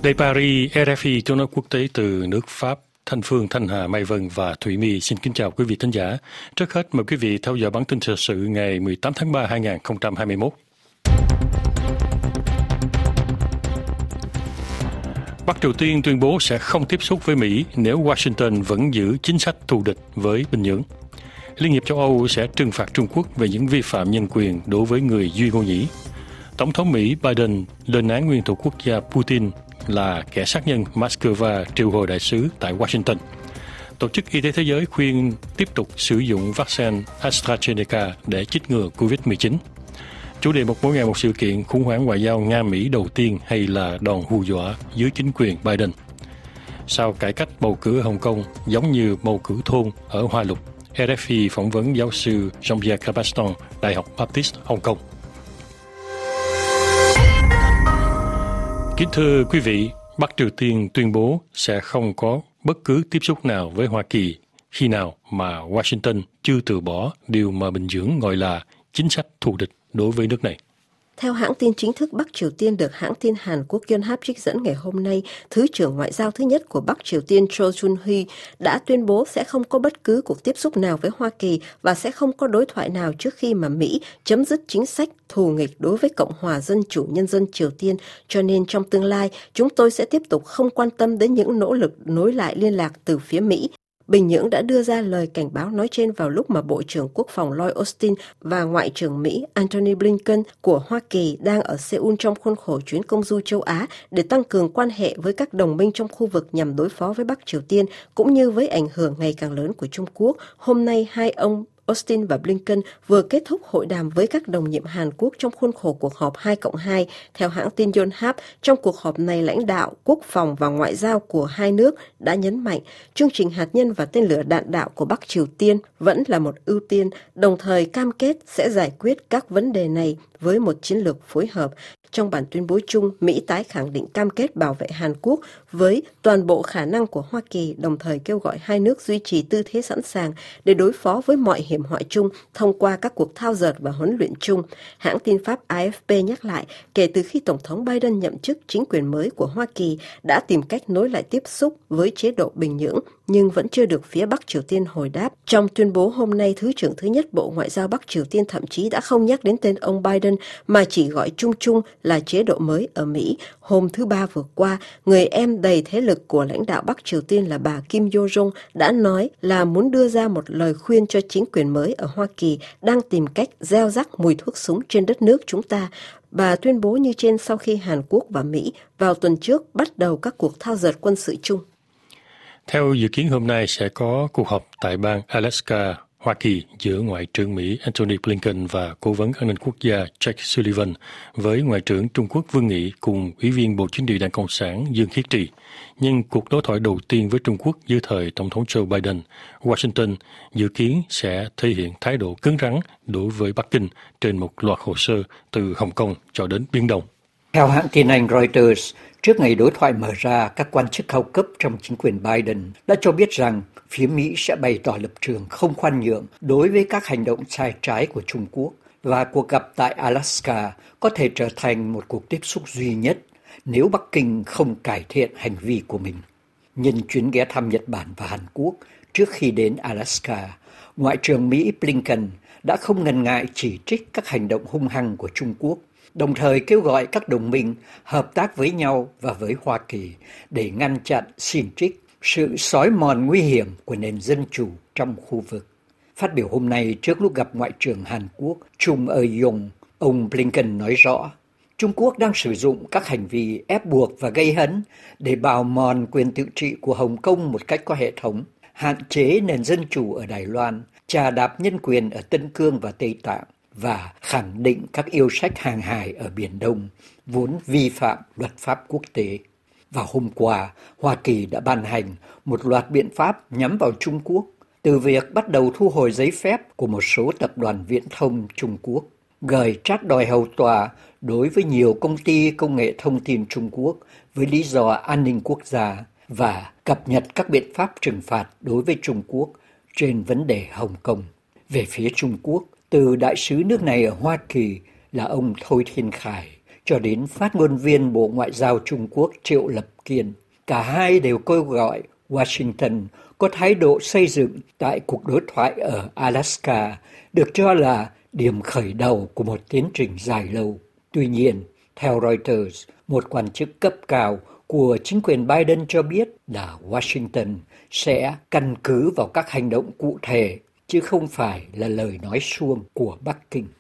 Đây Paris, RFI tiếng nói quốc tế từ nước Pháp. Thanh Phương, Thanh Hà, Mai Vân và Thủy My xin kính chào quý vị thính giả. Trước hết mời quý vị theo dõi bản tin thời sự ngày 18 tháng 3 2021. Bắc Triều Tiên tuyên bố sẽ không tiếp xúc với Mỹ nếu Washington vẫn giữ chính sách thù địch với Bình Nhưỡng. Liên hiệp châu Âu sẽ trừng phạt Trung Quốc về những vi phạm nhân quyền đối với người Duy Ngô Nhĩ. Tổng thống Mỹ Biden lên án nguyên thủ quốc gia Putin là kẻ sát nhân Moscow triệu hồi đại sứ tại Washington. Tổ chức Y tế Thế giới khuyên tiếp tục sử dụng vaccine AstraZeneca để chích ngừa COVID-19. Chủ đề một mỗi ngày một sự kiện khủng hoảng ngoại giao Nga-Mỹ đầu tiên hay là đòn hù dọa dưới chính quyền Biden. Sau cải cách bầu cử ở Hồng Kông giống như bầu cử thôn ở Hoa Lục, RFI phỏng vấn giáo sư Jean-Pierre Cabaston, Đại học Baptist Hồng Kông. Kính thưa quý vị, Bắc Triều Tiên tuyên bố sẽ không có bất cứ tiếp xúc nào với Hoa Kỳ khi nào mà Washington chưa từ bỏ điều mà Bình Nhưỡng gọi là chính sách thù địch đối với nước này. Theo hãng tin chính thức Bắc Triều Tiên được hãng tin Hàn Quốc Yonhap trích dẫn ngày hôm nay, Thứ trưởng Ngoại giao thứ nhất của Bắc Triều Tiên Cho Chun-hui đã tuyên bố sẽ không có bất cứ cuộc tiếp xúc nào với Hoa Kỳ và sẽ không có đối thoại nào trước khi mà Mỹ chấm dứt chính sách thù nghịch đối với Cộng hòa Dân chủ Nhân dân Triều Tiên. Cho nên trong tương lai, chúng tôi sẽ tiếp tục không quan tâm đến những nỗ lực nối lại liên lạc từ phía Mỹ. Bình Nhưỡng đã đưa ra lời cảnh báo nói trên vào lúc mà Bộ trưởng Quốc phòng Lloyd Austin và Ngoại trưởng Mỹ Antony Blinken của Hoa Kỳ đang ở Seoul trong khuôn khổ chuyến công du châu Á để tăng cường quan hệ với các đồng minh trong khu vực nhằm đối phó với Bắc Triều Tiên cũng như với ảnh hưởng ngày càng lớn của Trung Quốc. Hôm nay, hai ông Austin và Blinken vừa kết thúc hội đàm với các đồng nhiệm Hàn Quốc trong khuôn khổ cuộc họp 2+2. Theo hãng tin Yonhap, trong cuộc họp này lãnh đạo quốc phòng và ngoại giao của hai nước đã nhấn mạnh chương trình hạt nhân và tên lửa đạn đạo của Bắc Triều Tiên vẫn là một ưu tiên, đồng thời cam kết sẽ giải quyết các vấn đề này với một chiến lược phối hợp. Trong bản tuyên bố chung, Mỹ tái khẳng định cam kết bảo vệ Hàn Quốc với toàn bộ khả năng của Hoa Kỳ, đồng thời kêu gọi hai nước duy trì tư thế sẵn sàng để đối phó với mọi hiểm họa chung thông qua các cuộc thao dượt và huấn luyện chung. Hãng tin Pháp AFP nhắc lại, kể từ khi Tổng thống Biden nhậm chức, chính quyền mới của Hoa Kỳ đã tìm cách nối lại tiếp xúc với chế độ Bình Nhưỡng, nhưng vẫn chưa được phía Bắc Triều Tiên hồi đáp. Trong tuyên bố hôm nay, Thứ trưởng thứ nhất Bộ Ngoại giao Bắc Triều Tiên thậm chí đã không nhắc đến tên ông Biden mà chỉ gọi chung chung là chế độ mới ở Mỹ. Hôm thứ Ba vừa qua, người em đầy thế lực của lãnh đạo Bắc Triều Tiên là bà Kim Yo-jong đã nói là muốn đưa ra một lời khuyên cho chính quyền mới ở Hoa Kỳ đang tìm cách gieo rắc mùi thuốc súng trên đất nước chúng ta. Bà tuyên bố như trên sau khi Hàn Quốc và Mỹ vào tuần trước bắt đầu các cuộc thao dượt quân sự chung. Theo dự kiến hôm nay sẽ có cuộc họp tại bang Alaska, Hoa Kỳ giữa Ngoại trưởng Mỹ Antony Blinken và Cố vấn An ninh Quốc gia Jake Sullivan với Ngoại trưởng Trung Quốc Vương Nghị cùng Ủy viên Bộ Chính trị Đảng Cộng sản Dương Khiết Trì. Nhưng cuộc đối thoại đầu tiên với Trung Quốc dưới thời Tổng thống Joe Biden, Washington dự kiến sẽ thể hiện thái độ cứng rắn đối với Bắc Kinh trên một loạt hồ sơ từ Hồng Kông cho đến Biển Đông. Theo hãng tin Anh Reuters, trước ngày đối thoại mở ra, các quan chức cao cấp trong chính quyền Biden đã cho biết rằng phía Mỹ sẽ bày tỏ lập trường không khoan nhượng đối với các hành động sai trái của Trung Quốc và cuộc gặp tại Alaska có thể trở thành một cuộc tiếp xúc duy nhất nếu Bắc Kinh không cải thiện hành vi của mình. Nhân chuyến ghé thăm Nhật Bản và Hàn Quốc trước khi đến Alaska, Ngoại trưởng Mỹ Blinken đã không ngần ngại chỉ trích các hành động hung hăng của Trung Quốc, đồng thời kêu gọi các đồng minh hợp tác với nhau và với Hoa Kỳ để ngăn chặn xiềng trích sự xói mòn nguy hiểm của nền dân chủ trong khu vực. Phát biểu hôm nay trước lúc gặp Ngoại trưởng Hàn Quốc Chung Eui-yong, ông Blinken nói rõ, Trung Quốc đang sử dụng các hành vi ép buộc và gây hấn để bào mòn quyền tự trị của Hồng Kông một cách có hệ thống, hạn chế nền dân chủ ở Đài Loan, chà đạp nhân quyền ở Tân Cương và Tây Tạng và khẳng định các yêu sách hàng hải ở Biển Đông, vốn vi phạm luật pháp quốc tế. Vào hôm qua, Hoa Kỳ đã ban hành một loạt biện pháp nhắm vào Trung Quốc, từ việc bắt đầu thu hồi giấy phép của một số tập đoàn viễn thông Trung Quốc, gửi trát đòi hầu tòa đối với nhiều công ty công nghệ thông tin Trung Quốc với lý do an ninh quốc gia và cập nhật các biện pháp trừng phạt đối với Trung Quốc trên vấn đề Hồng Kông. Về phía Trung Quốc, từ đại sứ nước này ở Hoa Kỳ là ông Thôi Thiên Khải cho đến phát ngôn viên Bộ Ngoại giao Trung Quốc Triệu Lập Kiên. Cả hai đều kêu gọi Washington có thái độ xây dựng tại cuộc đối thoại ở Alaska, được cho là điểm khởi đầu của một tiến trình dài lâu. Tuy nhiên, theo Reuters, một quan chức cấp cao của chính quyền Biden cho biết là Washington sẽ căn cứ vào các hành động cụ thể, chứ không phải là lời nói suông của Bắc Kinh.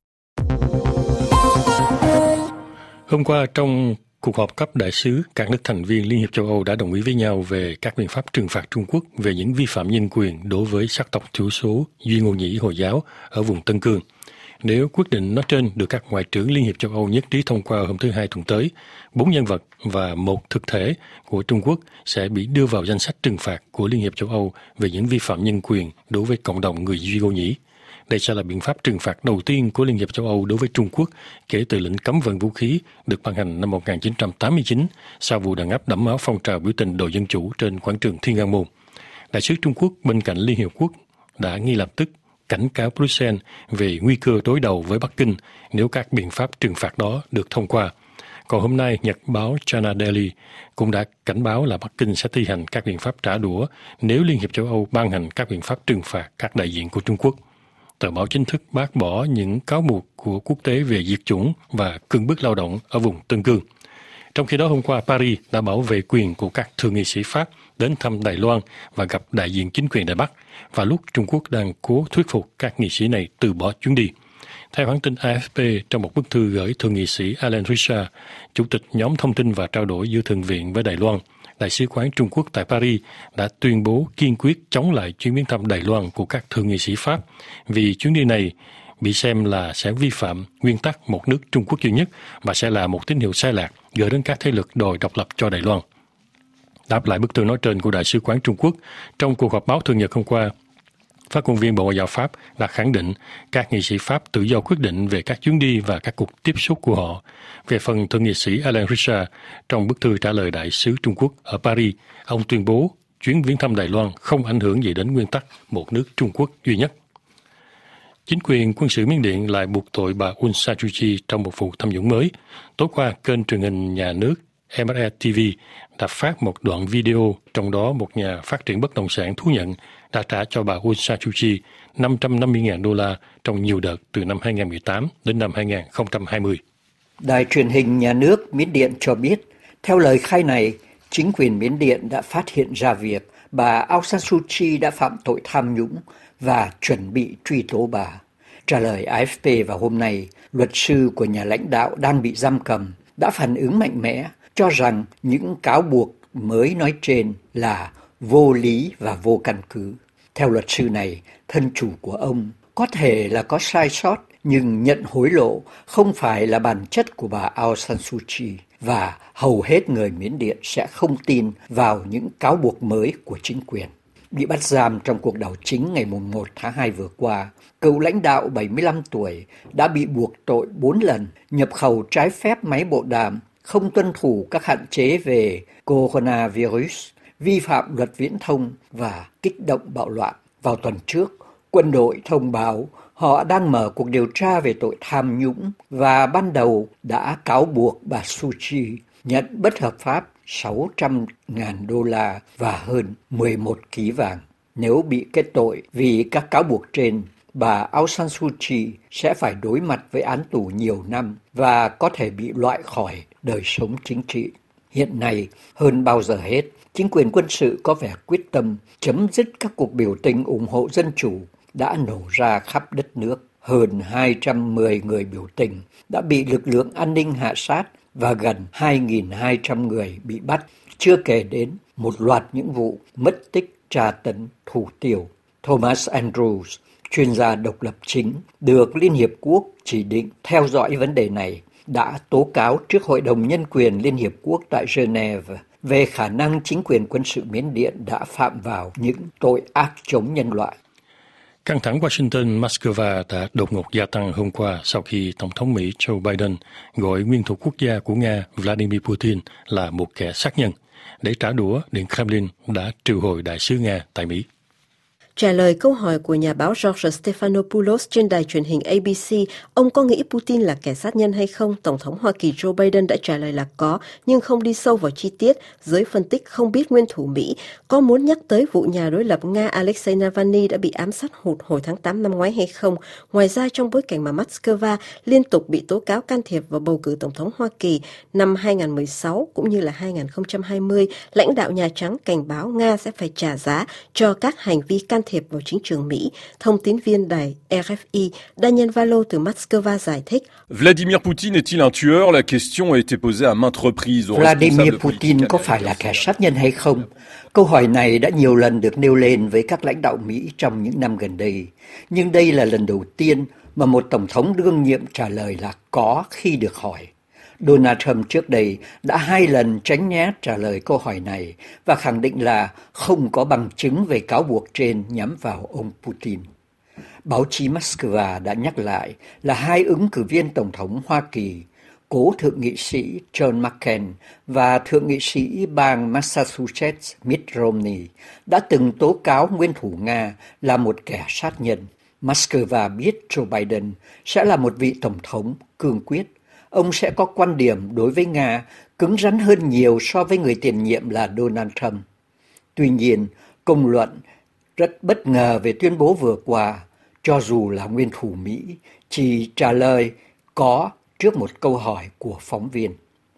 Hôm qua, trong cuộc họp cấp đại sứ, các nước thành viên Liên hiệp châu Âu đã đồng ý với nhau về các biện pháp trừng phạt Trung Quốc về những vi phạm nhân quyền đối với sắc tộc thiểu số Duy Ngô Nhĩ Hồi giáo ở vùng Tân Cương. Nếu quyết định nói trên được các ngoại trưởng Liên hiệp châu Âu nhất trí thông qua hôm thứ Hai tuần tới, 4 nhân vật và một thực thể của Trung Quốc sẽ bị đưa vào danh sách trừng phạt của Liên hiệp châu Âu về những vi phạm nhân quyền đối với cộng đồng người Duy Ngô Nhĩ. Đây sẽ là biện pháp trừng phạt đầu tiên của Liên hiệp châu Âu đối với Trung Quốc kể từ lệnh cấm vận vũ khí được ban hành năm 1989 sau vụ đàn áp đẫm máu phong trào biểu tình đòi dân chủ trên quảng trường Thiên An Môn. Đại sứ Trung Quốc bên cạnh Liên hiệp quốc đã ngay lập tức cảnh cáo Bruxelles về nguy cơ đối đầu với Bắc Kinh nếu các biện pháp trừng phạt đó được thông qua. Còn hôm nay, nhật báo China Daily cũng đã cảnh báo là Bắc Kinh sẽ thi hành các biện pháp trả đũa nếu Liên hiệp châu Âu ban hành các biện pháp trừng phạt các đại diện của Trung Quốc. Tờ báo chính thức bác bỏ những cáo buộc của quốc tế về diệt chủng và cưỡng bức lao động ở vùng Tân Cương. Trong khi đó, hôm qua, Paris đã bảo vệ quyền của các thượng nghị sĩ Pháp đến thăm Đài Loan và gặp đại diện chính quyền Đài Bắc, và lúc Trung Quốc đang cố thuyết phục các nghị sĩ này từ bỏ chuyến đi. Theo hãng tin AFP, trong một bức thư gửi thượng nghị sĩ Alan Richard, chủ tịch nhóm thông tin và trao đổi giữa Thượng viện với Đài Loan, Đại sứ quán Trung Quốc tại Paris đã tuyên bố kiên quyết chống lại chuyến viếng thăm Đài Loan của các thượng nghị sĩ Pháp vì chuyến đi này bị xem là sẽ vi phạm nguyên tắc một nước Trung Quốc duy nhất và sẽ là một tín hiệu sai lạc gửi đến các thế lực đòi độc lập cho Đài Loan. Đáp lại bức thư nói trên của Đại sứ quán Trung Quốc, trong cuộc họp báo thường nhật hôm qua, phát ngôn viên Bộ Ngoại giao Pháp đã khẳng định các nghị sĩ Pháp tự do quyết định về các chuyến đi và các cuộc tiếp xúc của họ. Về phần thượng nghị sĩ Alan Richard, trong bức thư trả lời Đại sứ Trung Quốc ở Paris, ông tuyên bố chuyến viếng thăm Đài Loan không ảnh hưởng gì đến nguyên tắc một nước Trung Quốc duy nhất. Chính quyền quân sự Miến Điện lại buộc tội bà Aung San Suu Kyi trong một vụ tham nhũng mới. Tối qua, kênh truyền hình nhà nước MRS TV đã phát một đoạn video, trong đó một nhà phát triển bất động sản thú nhận đã trả cho bà Aung San Suu Kyi $550,000 trong nhiều đợt từ năm 2018 đến năm 2020. Đài truyền hình nhà nước Miến Điện cho biết, theo lời khai này, chính quyền Miến Điện đã phát hiện ra việc bà Aung San Suu Kyi đã phạm tội tham nhũng và chuẩn bị truy tố bà. Trả lời AFP vào hôm nay, luật sư của nhà lãnh đạo đang bị giam cầm đã phản ứng mạnh mẽ, cho rằng những cáo buộc mới nói trên là vô lý và vô căn cứ. Theo luật sư này, thân chủ của ông có thể là có sai sót, nhưng nhận hối lộ không phải là bản chất của bà Aung San Suu Kyi, và hầu hết người Miến Điện sẽ không tin vào những cáo buộc mới của chính quyền. Bị bắt giam trong cuộc đảo chính ngày 1 tháng 2 vừa qua, cựu lãnh đạo 75 tuổi đã bị buộc tội 4 lần nhập khẩu trái phép máy bộ đàm, không tuân thủ các hạn chế về coronavirus, vi phạm luật viễn thông và kích động bạo loạn. Vào tuần trước, quân đội thông báo họ đang mở cuộc điều tra về tội tham nhũng và ban đầu đã cáo buộc bà Suu Kyi nhận bất hợp pháp $600,000 và hơn 11 kg vàng. Nếu bị kết tội vì các cáo buộc trên, bà Aung San Suu Kyi sẽ phải đối mặt với án tù nhiều năm và có thể bị loại khỏi đời sống chính trị. Hiện nay, hơn bao giờ hết, chính quyền quân sự có vẻ quyết tâm chấm dứt các cuộc biểu tình ủng hộ dân chủ đã nổ ra khắp đất nước. Hơn 210 người biểu tình đã bị lực lượng an ninh hạ sát và gần 2.200 người bị bắt, chưa kể đến một loạt những vụ mất tích, tra tấn, thủ tiêu. Thomas Andrews, chuyên gia độc lập chính, được Liên Hiệp Quốc chỉ định theo dõi vấn đề này, đã tố cáo trước Hội đồng Nhân quyền Liên Hiệp Quốc tại Geneva về khả năng chính quyền quân sự Miến Điện đã phạm vào những tội ác chống nhân loại. Căng thẳng Washington-Moscow đã đột ngột gia tăng hôm qua sau khi Tổng thống Mỹ Joe Biden gọi nguyên thủ quốc gia của Nga Vladimir Putin là một kẻ sát nhân. Để trả đũa, Điện Kremlin đã triệu hồi đại sứ Nga tại Mỹ. Trả lời câu hỏi của nhà báo George Stephanopoulos trên đài truyền hình ABC, ông có nghĩ Putin là kẻ sát nhân hay không? Tổng thống Hoa Kỳ Joe Biden đã trả lời là có, nhưng không đi sâu vào chi tiết. Giới phân tích không biết nguyên thủ Mỹ có muốn nhắc tới vụ nhà đối lập Nga Alexei Navalny đã bị ám sát hụt hồi tháng 8 năm ngoái hay không. Ngoài ra, trong bối cảnh mà Moscow liên tục bị tố cáo can thiệp vào bầu cử tổng thống Hoa Kỳ năm 2016 cũng như là 2020, lãnh đạo Nhà Trắng cảnh báo Nga sẽ phải trả giá cho các hành vi can thiệp vào chính trường Mỹ. Thông tín viên đài RFI Daniel Valo từ Moscow giải thích. Vladimir Putin est-il un tueur? La question a été posée à maintes reprises. Vladimir Putin có phải là kẻ sát nhân hay không? Câu hỏi này đã nhiều lần được nêu lên với các lãnh đạo Mỹ trong những năm gần đây. Nhưng đây là lần đầu tiên mà một tổng thống đương nhiệm trả lời là có khi được hỏi. Donald Trump trước đây đã 2 lần tránh né trả lời câu hỏi này và khẳng định là không có bằng chứng về cáo buộc trên nhắm vào ông Putin. Báo chí Moscow đã nhắc lại là 2 ứng cử viên tổng thống Hoa Kỳ, cố thượng nghị sĩ John McCain và thượng nghị sĩ bang Massachusetts Mitt Romney đã từng tố cáo nguyên thủ Nga là một kẻ sát nhân. Moscow biết Joe Biden sẽ là một vị tổng thống cương quyết. Ông sẽ có quan điểm đối với Nga cứng rắn hơn nhiều so với người tiền nhiệm là Donald Trump. Tuy nhiên, công luận rất bất ngờ về tuyên bố vừa qua, cho dù là nguyên thủ Mỹ, chỉ trả lời có trước một câu hỏi của phóng viên.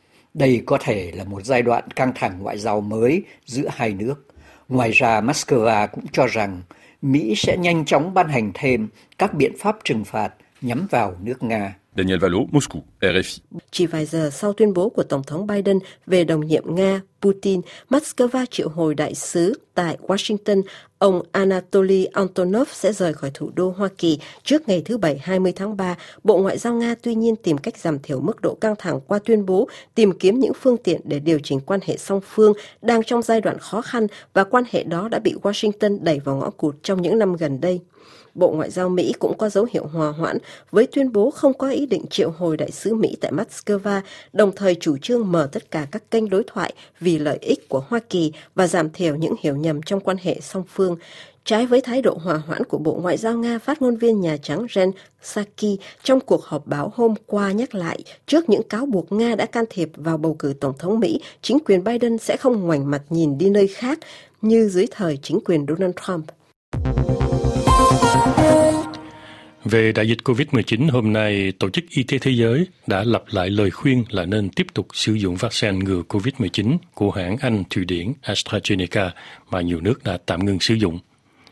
Đây có thể là một giai đoạn căng thẳng ngoại giao mới giữa hai nước. Ngoài ra, Moscow cũng cho rằng Mỹ sẽ nhanh chóng ban hành thêm các biện pháp trừng phạt nhắm vào nước Nga. Daniel Valo, Moscou, RFI. Chỉ vài giờ sau tuyên bố của Tổng thống Biden về đồng nhiệm Nga, Putin, Moscow triệu hồi đại sứ tại Washington. Ông Anatoly Antonov sẽ rời khỏi thủ đô Hoa Kỳ trước ngày thứ Bảy 20 tháng 3. Bộ Ngoại giao Nga tuy nhiên tìm cách giảm thiểu mức độ căng thẳng qua tuyên bố tìm kiếm những phương tiện để điều chỉnh quan hệ song phương đang trong giai đoạn khó khăn và quan hệ đó đã bị Washington đẩy vào ngõ cụt trong những năm gần đây. Bộ Ngoại giao Mỹ cũng có dấu hiệu hòa hoãn với tuyên bố không có ý định triệu hồi đại sứ Mỹ tại Moscow, đồng thời chủ trương mở tất cả các kênh đối thoại vì lợi ích của Hoa Kỳ và giảm thiểu những hiểu nhầm trong quan hệ song phương. Trái với thái độ hòa hoãn của Bộ Ngoại giao Nga, phát ngôn viên Nhà Trắng Jen Psaki trong cuộc họp báo hôm qua nhắc lại, trước những cáo buộc Nga đã can thiệp vào bầu cử Tổng thống Mỹ, chính quyền Biden sẽ không ngoảnh mặt nhìn đi nơi khác như dưới thời chính quyền Donald Trump. Về đại dịch COVID-19, hôm nay Tổ chức Y tế Thế giới đã lặp lại lời khuyên là nên tiếp tục sử dụng vaccine ngừa COVID-19 của hãng Anh Thụy Điển AstraZeneca mà nhiều nước đã tạm ngừng sử dụng.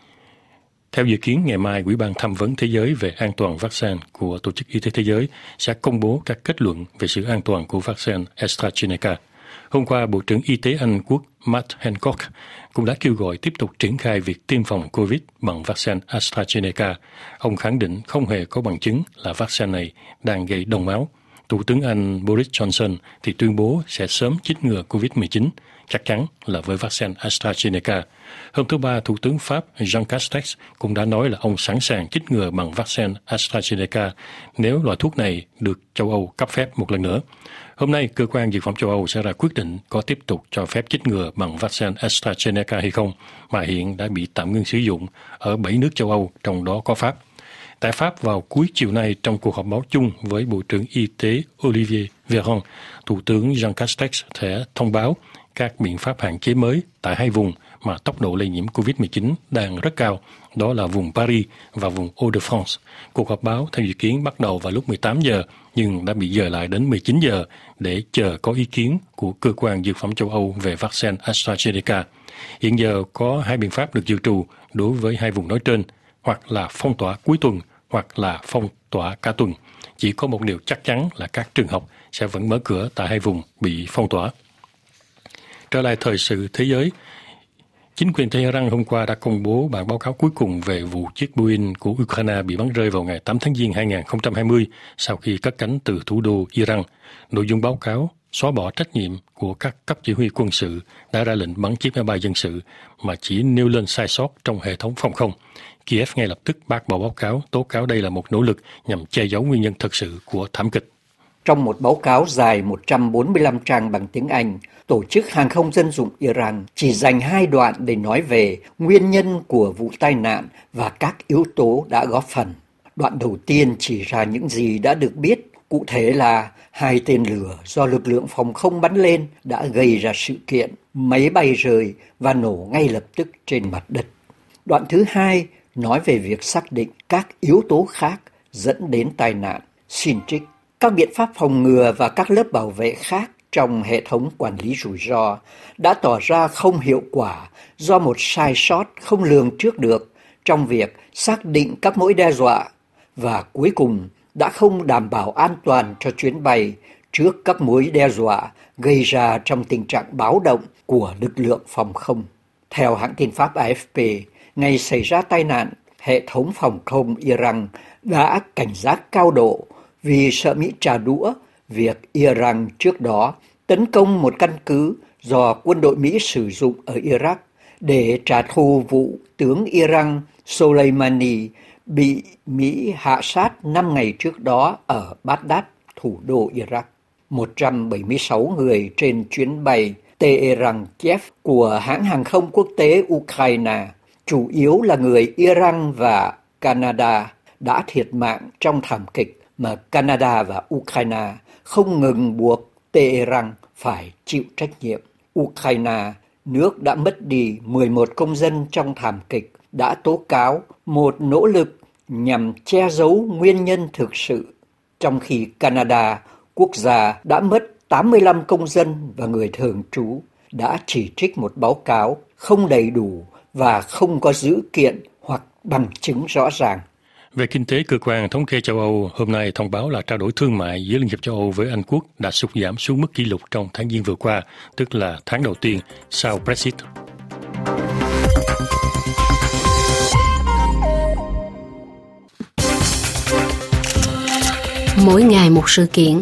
Theo dự kiến, ngày mai, Ủy ban tham vấn thế giới về an toàn vaccine của Tổ chức Y tế Thế giới sẽ công bố các kết luận về sự an toàn của vaccine AstraZeneca. Hôm qua, Bộ trưởng Y tế Anh Quốc Matt Hancock cũng đã kêu gọi tiếp tục triển khai việc tiêm phòng COVID bằng vaccine AstraZeneca. Ông khẳng định không hề có bằng chứng là vaccine này đang gây đông máu. Thủ tướng Anh Boris Johnson thì tuyên bố sẽ sớm chích ngừa COVID-19, chắc chắn là với vaccine AstraZeneca. Hôm thứ Ba, Thủ tướng Pháp Jean Castex cũng đã nói là ông sẵn sàng chích ngừa bằng vaccine AstraZeneca nếu loại thuốc này được châu Âu cấp phép một lần nữa. Hôm nay, Cơ quan Dược phẩm châu Âu sẽ ra quyết định có tiếp tục cho phép chích ngừa bằng vaccine AstraZeneca hay không, mà hiện đã bị tạm ngưng sử dụng ở 7 nước châu Âu, trong đó có Pháp. Tại Pháp, vào cuối chiều nay, trong cuộc họp báo chung với Bộ trưởng Y tế Olivier Véran, Thủ tướng Jean Castex sẽ thông báo các biện pháp hạn chế mới tại 2 vùng mà tốc độ lây nhiễm COVID-19 đang rất cao, đó là vùng Paris và vùng Hauts-de-France. Cuộc họp báo theo dự kiến bắt đầu vào lúc 18 giờ, nhưng đã bị dời lại đến 19 giờ để chờ có ý kiến của Cơ quan Dược phẩm châu Âu về vaccine AstraZeneca. Hiện giờ có 2 biện pháp được dự trù đối với 2 vùng nói trên, hoặc là phong tỏa cuối tuần, hoặc là phong tỏa cả tuần. Chỉ có một điều chắc chắn là các trường học sẽ vẫn mở cửa tại 2 vùng bị phong tỏa. Trở lại thời sự thế giới, chính quyền Tehran hôm qua đã công bố bản báo cáo cuối cùng về vụ chiếc Boeing của Ukraine bị bắn rơi vào ngày 8 tháng Giêng 2020 sau khi cất cánh từ thủ đô Iran. Nội dung báo cáo xóa bỏ trách nhiệm của các cấp chỉ huy quân sự đã ra lệnh bắn chiếc máy bay dân sự mà chỉ nêu lên sai sót trong hệ thống phòng không. Kiev ngay lập tức bác bỏ báo cáo, tố cáo đây là một nỗ lực nhằm che giấu nguyên nhân thực sự của thảm kịch. Trong một báo cáo dài 145 trang bằng tiếng Anh, Tổ chức Hàng không Dân dụng Iran chỉ dành 2 đoạn để nói về nguyên nhân của vụ tai nạn và các yếu tố đã góp phần. Đoạn đầu tiên chỉ ra những gì đã được biết, cụ thể là 2 tên lửa do lực lượng phòng không bắn lên đã gây ra sự kiện, máy bay rơi và nổ ngay lập tức trên mặt đất. Đoạn thứ 2 nói về việc xác định các yếu tố khác dẫn đến tai nạn. Xin trích: các biện pháp phòng ngừa và các lớp bảo vệ khác trong hệ thống quản lý rủi ro đã tỏ ra không hiệu quả do một sai sót không lường trước được trong việc xác định các mối đe dọa và cuối cùng đã không đảm bảo an toàn cho chuyến bay trước các mối đe dọa gây ra trong tình trạng báo động của lực lượng phòng không. Theo hãng tin Pháp AFP, ngày xảy ra tai nạn, hệ thống phòng không Iran đã cảnh giác cao độ vì sợ Mỹ trả đũa việc Iran trước đó tấn công một căn cứ do quân đội Mỹ sử dụng ở Iraq để trả thù vụ tướng Iran Soleimani bị Mỹ hạ sát 5 ngày trước đó ở Baghdad, thủ đô Iraq. 176 người trên chuyến bay Tehran-Kiev của hãng hàng không quốc tế Ukraine, chủ yếu là người Iran và Canada, đã thiệt mạng trong thảm kịch mà Canada và Ukraine không ngừng buộc Tehran phải chịu trách nhiệm. Ukraine, nước đã mất đi 11 công dân trong thảm kịch, đã tố cáo một nỗ lực nhằm che giấu nguyên nhân thực sự, trong khi Canada, quốc gia đã mất 85 công dân và người thường trú, đã chỉ trích một báo cáo không đầy đủ và không có dữ kiện hoặc bằng chứng rõ ràng. Về kinh tế, cơ quan thống kê châu Âu hôm nay thông báo là trao đổi thương mại giữa Liên hiệp châu Âu với Anh Quốc đã sụt giảm xuống mức kỷ lục trong tháng Giêng vừa qua, tức là tháng đầu tiên sau Brexit. Mỗi ngày một sự kiện.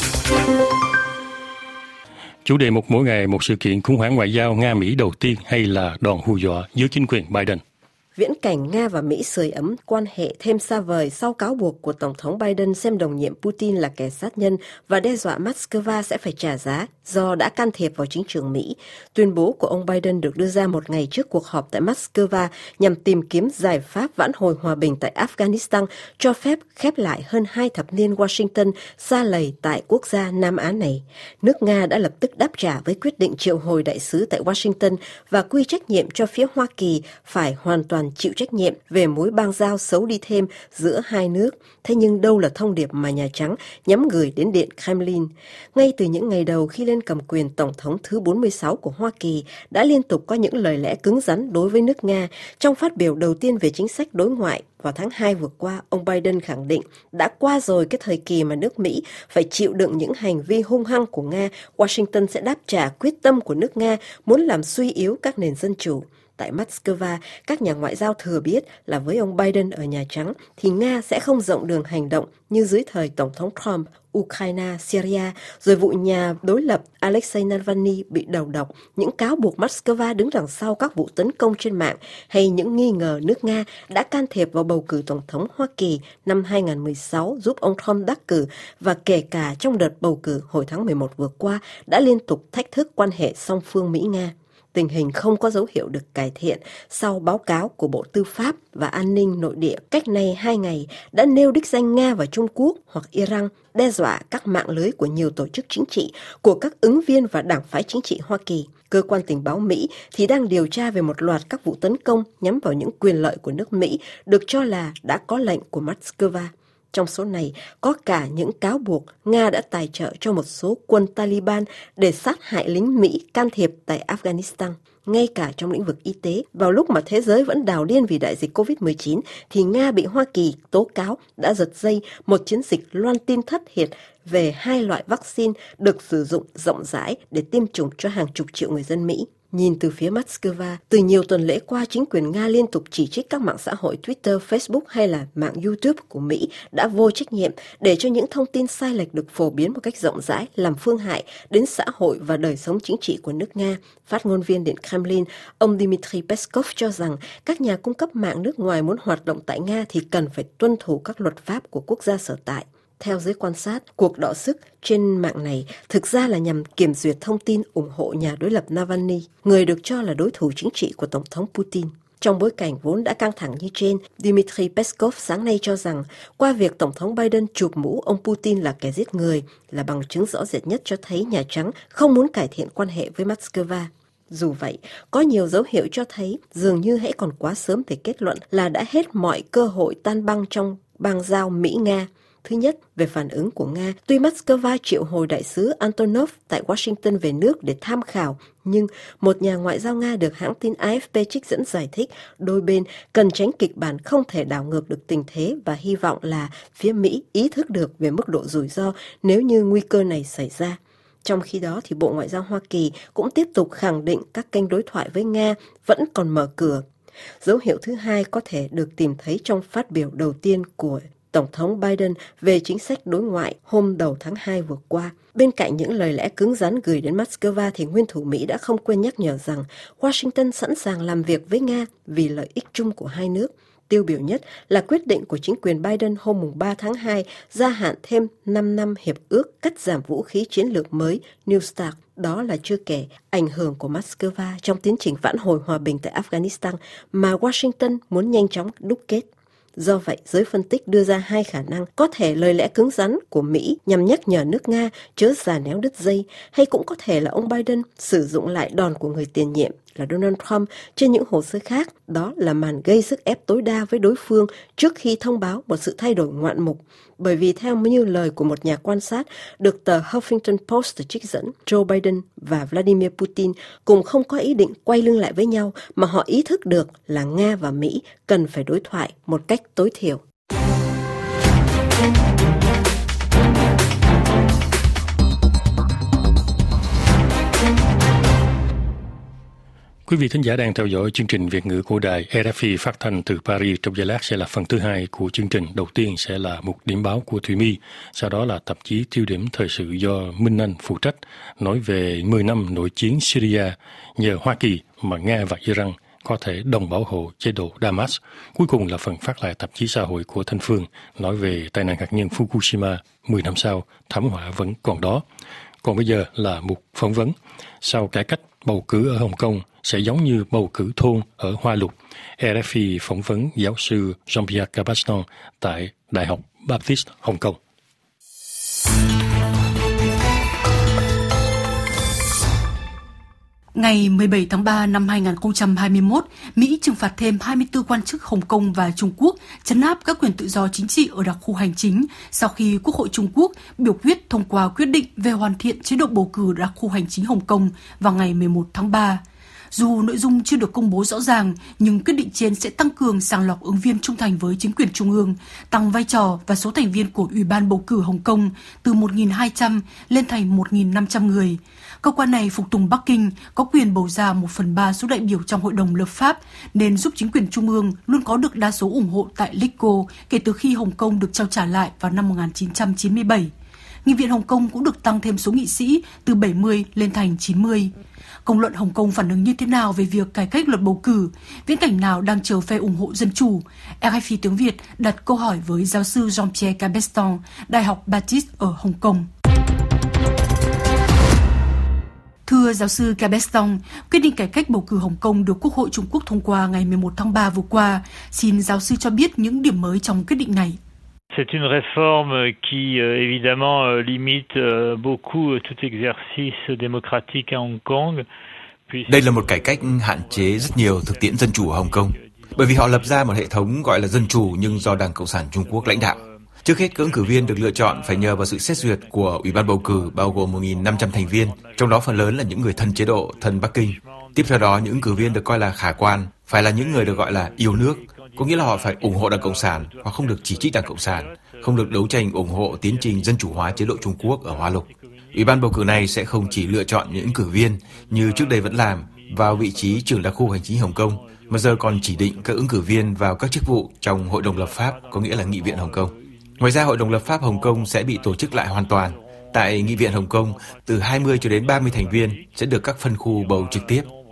Chủ đề mỗi ngày một sự kiện khủng hoảng ngoại giao Nga-Mỹ đầu tiên hay là đòn hù dọa dưới chính quyền Biden. Viễn cảnh Nga và Mỹ sưởi ấm quan hệ thêm xa vời sau cáo buộc của Tổng thống Biden xem đồng nhiệm Putin là kẻ sát nhân và đe dọa Moscow sẽ phải trả giá do đã can thiệp vào chính trường Mỹ. Tuyên bố của ông Biden được đưa ra một ngày trước cuộc họp tại Moscow nhằm tìm kiếm giải pháp vãn hồi hòa bình tại Afghanistan, cho phép khép lại hơn 2 thập niên Washington sa lầy tại quốc gia Nam Á này. Nước Nga đã lập tức đáp trả với quyết định triệu hồi đại sứ tại Washington và quy trách nhiệm cho phía Hoa Kỳ phải hoàn toàn chịu trách nhiệm về mối bang giao xấu đi thêm giữa hai nước. Thế nhưng đâu là thông điệp mà Nhà Trắng nhắm gửi đến Điện Kremlin? Ngay từ những ngày đầu khi lên cầm quyền, Tổng thống thứ 46 của Hoa Kỳ đã liên tục có những lời lẽ cứng rắn đối với nước Nga. Trong phát biểu đầu tiên về chính sách đối ngoại vào tháng 2 vừa qua, ông Biden khẳng định đã qua rồi cái thời kỳ mà nước Mỹ phải chịu đựng những hành vi hung hăng của Nga. Washington sẽ đáp trả quyết tâm của nước Nga muốn làm suy yếu các nền dân chủ. Tại Moscow, các nhà ngoại giao thừa biết là với ông Biden ở Nhà Trắng thì Nga sẽ không rộng đường hành động như dưới thời Tổng thống Trump, Ukraine, Syria, rồi vụ nhà đối lập Alexei Navalny bị đầu độc, những cáo buộc Moscow đứng đằng sau các vụ tấn công trên mạng hay những nghi ngờ nước Nga đã can thiệp vào bầu cử Tổng thống Hoa Kỳ năm 2016 giúp ông Trump đắc cử và kể cả trong đợt bầu cử hồi tháng 11 vừa qua đã liên tục thách thức quan hệ song phương Mỹ-Nga. Tình hình không có dấu hiệu được cải thiện sau báo cáo của Bộ Tư pháp và An ninh Nội địa cách nay 2 ngày đã nêu đích danh Nga và Trung Quốc hoặc Iran đe dọa các mạng lưới của nhiều tổ chức chính trị, của các ứng viên và đảng phái chính trị Hoa Kỳ. Cơ quan tình báo Mỹ thì đang điều tra về một loạt các vụ tấn công nhắm vào những quyền lợi của nước Mỹ được cho là đã có lệnh của Moscow. Trong số này có cả những cáo buộc Nga đã tài trợ cho một số quân Taliban để sát hại lính Mỹ can thiệp tại Afghanistan. Ngay cả trong lĩnh vực y tế, vào lúc mà thế giới vẫn đảo điên vì đại dịch COVID-19, thì Nga bị Hoa Kỳ tố cáo đã giật dây một chiến dịch loan tin thất thiệt về 2 loại vaccine được sử dụng rộng rãi để tiêm chủng cho hàng chục triệu người dân Mỹ. Nhìn từ phía Moscow, từ nhiều tuần lễ qua, chính quyền Nga liên tục chỉ trích các mạng xã hội Twitter, Facebook hay là mạng YouTube của Mỹ đã vô trách nhiệm để cho những thông tin sai lệch được phổ biến một cách rộng rãi, làm phương hại đến xã hội và đời sống chính trị của nước Nga. Phát ngôn viên Điện Kremlin, ông Dmitry Peskov cho rằng các nhà cung cấp mạng nước ngoài muốn hoạt động tại Nga thì cần phải tuân thủ các luật pháp của quốc gia sở tại. Theo giới quan sát, cuộc đọ sức trên mạng này thực ra là nhằm kiểm duyệt thông tin ủng hộ nhà đối lập Navalny, người được cho là đối thủ chính trị của Tổng thống Putin. Trong bối cảnh vốn đã căng thẳng như trên, Dmitry Peskov sáng nay cho rằng qua việc Tổng thống Biden chụp mũ ông Putin là kẻ giết người là bằng chứng rõ rệt nhất cho thấy Nhà Trắng không muốn cải thiện quan hệ với Moscow. Dù vậy, có nhiều dấu hiệu cho thấy dường như hãy còn quá sớm để kết luận là đã hết mọi cơ hội tan băng trong bang giao Mỹ-Nga. Thứ nhất, về phản ứng của Nga, tuy Moscow triệu hồi đại sứ Antonov tại Washington về nước để tham khảo, nhưng một nhà ngoại giao Nga được hãng tin AFP trích dẫn giải thích đôi bên cần tránh kịch bản không thể đảo ngược được tình thế và hy vọng là phía Mỹ ý thức được về mức độ rủi ro nếu như nguy cơ này xảy ra. Trong khi đó, thì Bộ Ngoại giao Hoa Kỳ cũng tiếp tục khẳng định các kênh đối thoại với Nga vẫn còn mở cửa. Dấu hiệu thứ hai có thể được tìm thấy trong phát biểu đầu tiên của Tổng thống Biden về chính sách đối ngoại hôm đầu tháng 2 vừa qua. Bên cạnh những lời lẽ cứng rắn gửi đến Moscow thì nguyên thủ Mỹ đã không quên nhắc nhở rằng Washington sẵn sàng làm việc với Nga vì lợi ích chung của hai nước. Tiêu biểu nhất là quyết định của chính quyền Biden hôm 3 tháng 2 gia hạn thêm 5 năm hiệp ước cắt giảm vũ khí chiến lược mới New START. Đó là chưa kể ảnh hưởng của Moscow trong tiến trình vãn hồi hòa bình tại Afghanistan mà Washington muốn nhanh chóng đúc kết. Do vậy, giới phân tích đưa ra hai khả năng, có thể lời lẽ cứng rắn của Mỹ nhằm nhắc nhở nước Nga chớ già néo đứt dây, hay cũng có thể là ông Biden sử dụng lại đòn của người tiền nhiệm là Donald Trump trên những hồ sơ khác, đó là màn gây sức ép tối đa với đối phương trước khi thông báo một sự thay đổi ngoạn mục. Bởi vì theo như lời của một nhà quan sát được tờ Huffington Post trích dẫn, Joe Biden và Vladimir Putin cùng không có ý định quay lưng lại với nhau mà họ ý thức được là Nga và Mỹ cần phải đối thoại một cách tối thiểu. Quý vị thính giả đang theo dõi chương trình Việt ngữ của đài RFI phát thanh từ Paris. Trong giây lát sẽ là phần thứ hai của chương trình. Đầu tiên sẽ là một điểm báo của Thùy My, sau đó là tạp chí tiêu điểm thời sự do Minh Anh phụ trách, nói về 10 năm nội chiến Syria, nhờ Hoa Kỳ mà Nga và Iran có thể đồng bảo hộ chế độ Damas. Cuối cùng là phần phát lại tạp chí xã hội của Thanh Phương, nói về tai nạn hạt nhân Fukushima 10 năm sau, thảm họa vẫn còn đó. Còn bây giờ là một phỏng vấn. Sau cải cách bầu cử ở Hồng Kông sẽ giống như bầu cử thôn ở Hoa Lục. RFI phỏng vấn giáo sư Jean-Pierre Cabestan tại Đại học Baptist Hồng Kông. Ngày 17 tháng 3 năm 2021, Mỹ trừng phạt thêm 24 quan chức Hồng Kông và Trung Quốc, trấn áp các quyền tự do chính trị ở đặc khu hành chính sau khi Quốc hội Trung Quốc biểu quyết thông qua quyết định về hoàn thiện chế độ bầu cử đặc khu hành chính Hồng Kông vào ngày 11 tháng 3. Dù nội dung chưa được công bố rõ ràng, nhưng quyết định trên sẽ tăng cường sàng lọc ứng viên trung thành với chính quyền trung ương, tăng vai trò và số thành viên của Ủy ban bầu cử Hồng Kông từ 1.200 lên thành 1.500 người. Cơ quan này phục tùng Bắc Kinh, có quyền bầu ra 1/3 số đại biểu trong Hội đồng lập pháp, nên giúp chính quyền trung ương luôn có được đa số ủng hộ tại LegCo kể từ khi Hồng Kông được trao trả lại vào năm 1997. Nghị viện Hồng Kông cũng được tăng thêm số nghị sĩ từ 70 lên thành 90. Công luận Hồng Kông phản ứng như thế nào về việc cải cách luật bầu cử? Viễn cảnh nào đang chờ phe ủng hộ dân chủ? RFI tiếng Việt đặt câu hỏi với giáo sư Jean-Pierre Cabestan, Đại học Baptist ở Hồng Kông. Thưa giáo sư Cabestan, quyết định cải cách bầu cử Hồng Kông được Quốc hội Trung Quốc thông qua ngày 11 tháng 3 vừa qua. Xin giáo sư cho biết những điểm mới trong quyết định này. C'est une réforme qui, évidemment, limite beaucoup tout exercice démocratique à Hong Kong. Đây là một cải cách hạn chế rất nhiều thực tiễn dân chủ ở Hồng Kông, bởi vì họ lập ra một hệ thống gọi là dân chủ nhưng do Đảng Cộng sản Trung Quốc lãnh đạo. Trước hết, các ứng cử viên được lựa chọn phải nhờ vào sự xét duyệt của Ủy ban bầu cử bao gồm 1.500 thành viên, trong đó phần lớn là những người thân chế độ, thân Bắc Kinh. Tiếp theo đó, những ứng cử viên được coi là khả quan, phải là những người được gọi là yêu nước, có nghĩa là họ phải ủng hộ Đảng Cộng sản hoặc không được chỉ trích Đảng Cộng sản, không được đấu tranh ủng hộ tiến trình dân chủ hóa chế độ Trung Quốc ở Hoa Lục. Ủy ban bầu cử này sẽ không chỉ lựa chọn những ứng cử viên như trước đây vẫn làm vào vị trí trưởng đặc khu hành chính Hồng Kông, mà giờ còn chỉ định các ứng cử viên vào các chức vụ trong Hội đồng lập pháp, có nghĩa là Nghị viện Hồng Kông. Ngoài ra, Hội đồng lập pháp Hồng Kông sẽ bị tổ chức lại hoàn toàn. Tại Nghị viện Hồng Kông, từ 20 cho đến 30 thành viên sẽ được các phân khu bầu trực tiếp.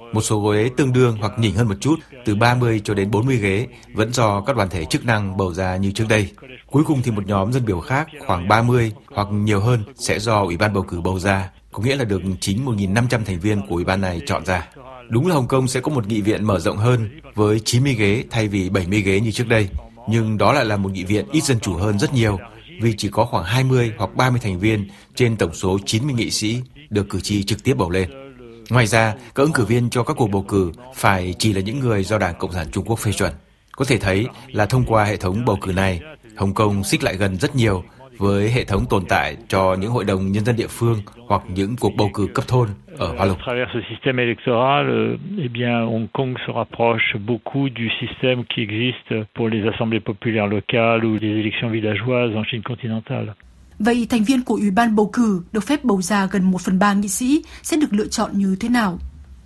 Một số ghế tương đương hoặc nhỉnh hơn một chút, từ 30 cho đến 40 ghế, vẫn do các đoàn thể chức năng bầu ra như trước đây. Cuối cùng thì một nhóm dân biểu khác, khoảng 30 hoặc nhiều hơn, sẽ do Ủy ban bầu cử bầu ra, có nghĩa là được chính 1.500 thành viên của Ủy ban này chọn ra. Đúng là Hồng Kông sẽ có một nghị viện mở rộng hơn với 90 ghế thay vì 70 ghế như trước đây. Nhưng đó lại là một nghị viện ít dân chủ hơn rất nhiều, vì chỉ có khoảng 20 hoặc 30 thành viên trên tổng số 90 nghị sĩ được cử tri trực tiếp bầu lên. Ngoài ra, các ứng cử viên cho các cuộc bầu cử phải chỉ là những người do Đảng Cộng sản Trung Quốc phê chuẩn. Có thể thấy là thông qua hệ thống bầu cử này, Hồng Kông xích lại gần rất nhiều với hệ thống tồn tại cho những hội đồng nhân dân địa phương hoặc những cuộc bầu cử cấp thôn ở Hoa Lục. À travers ce système électoral, eh bien, Hong Kong se rapproche beaucoup du système qui existe pour les assemblées populaires locales ou les élections villageoises en Chine continentale. Vậy thành viên của Ủy ban bầu cử được phép bầu ra gần 1/3 nghị sĩ sẽ được lựa chọn như thế nào?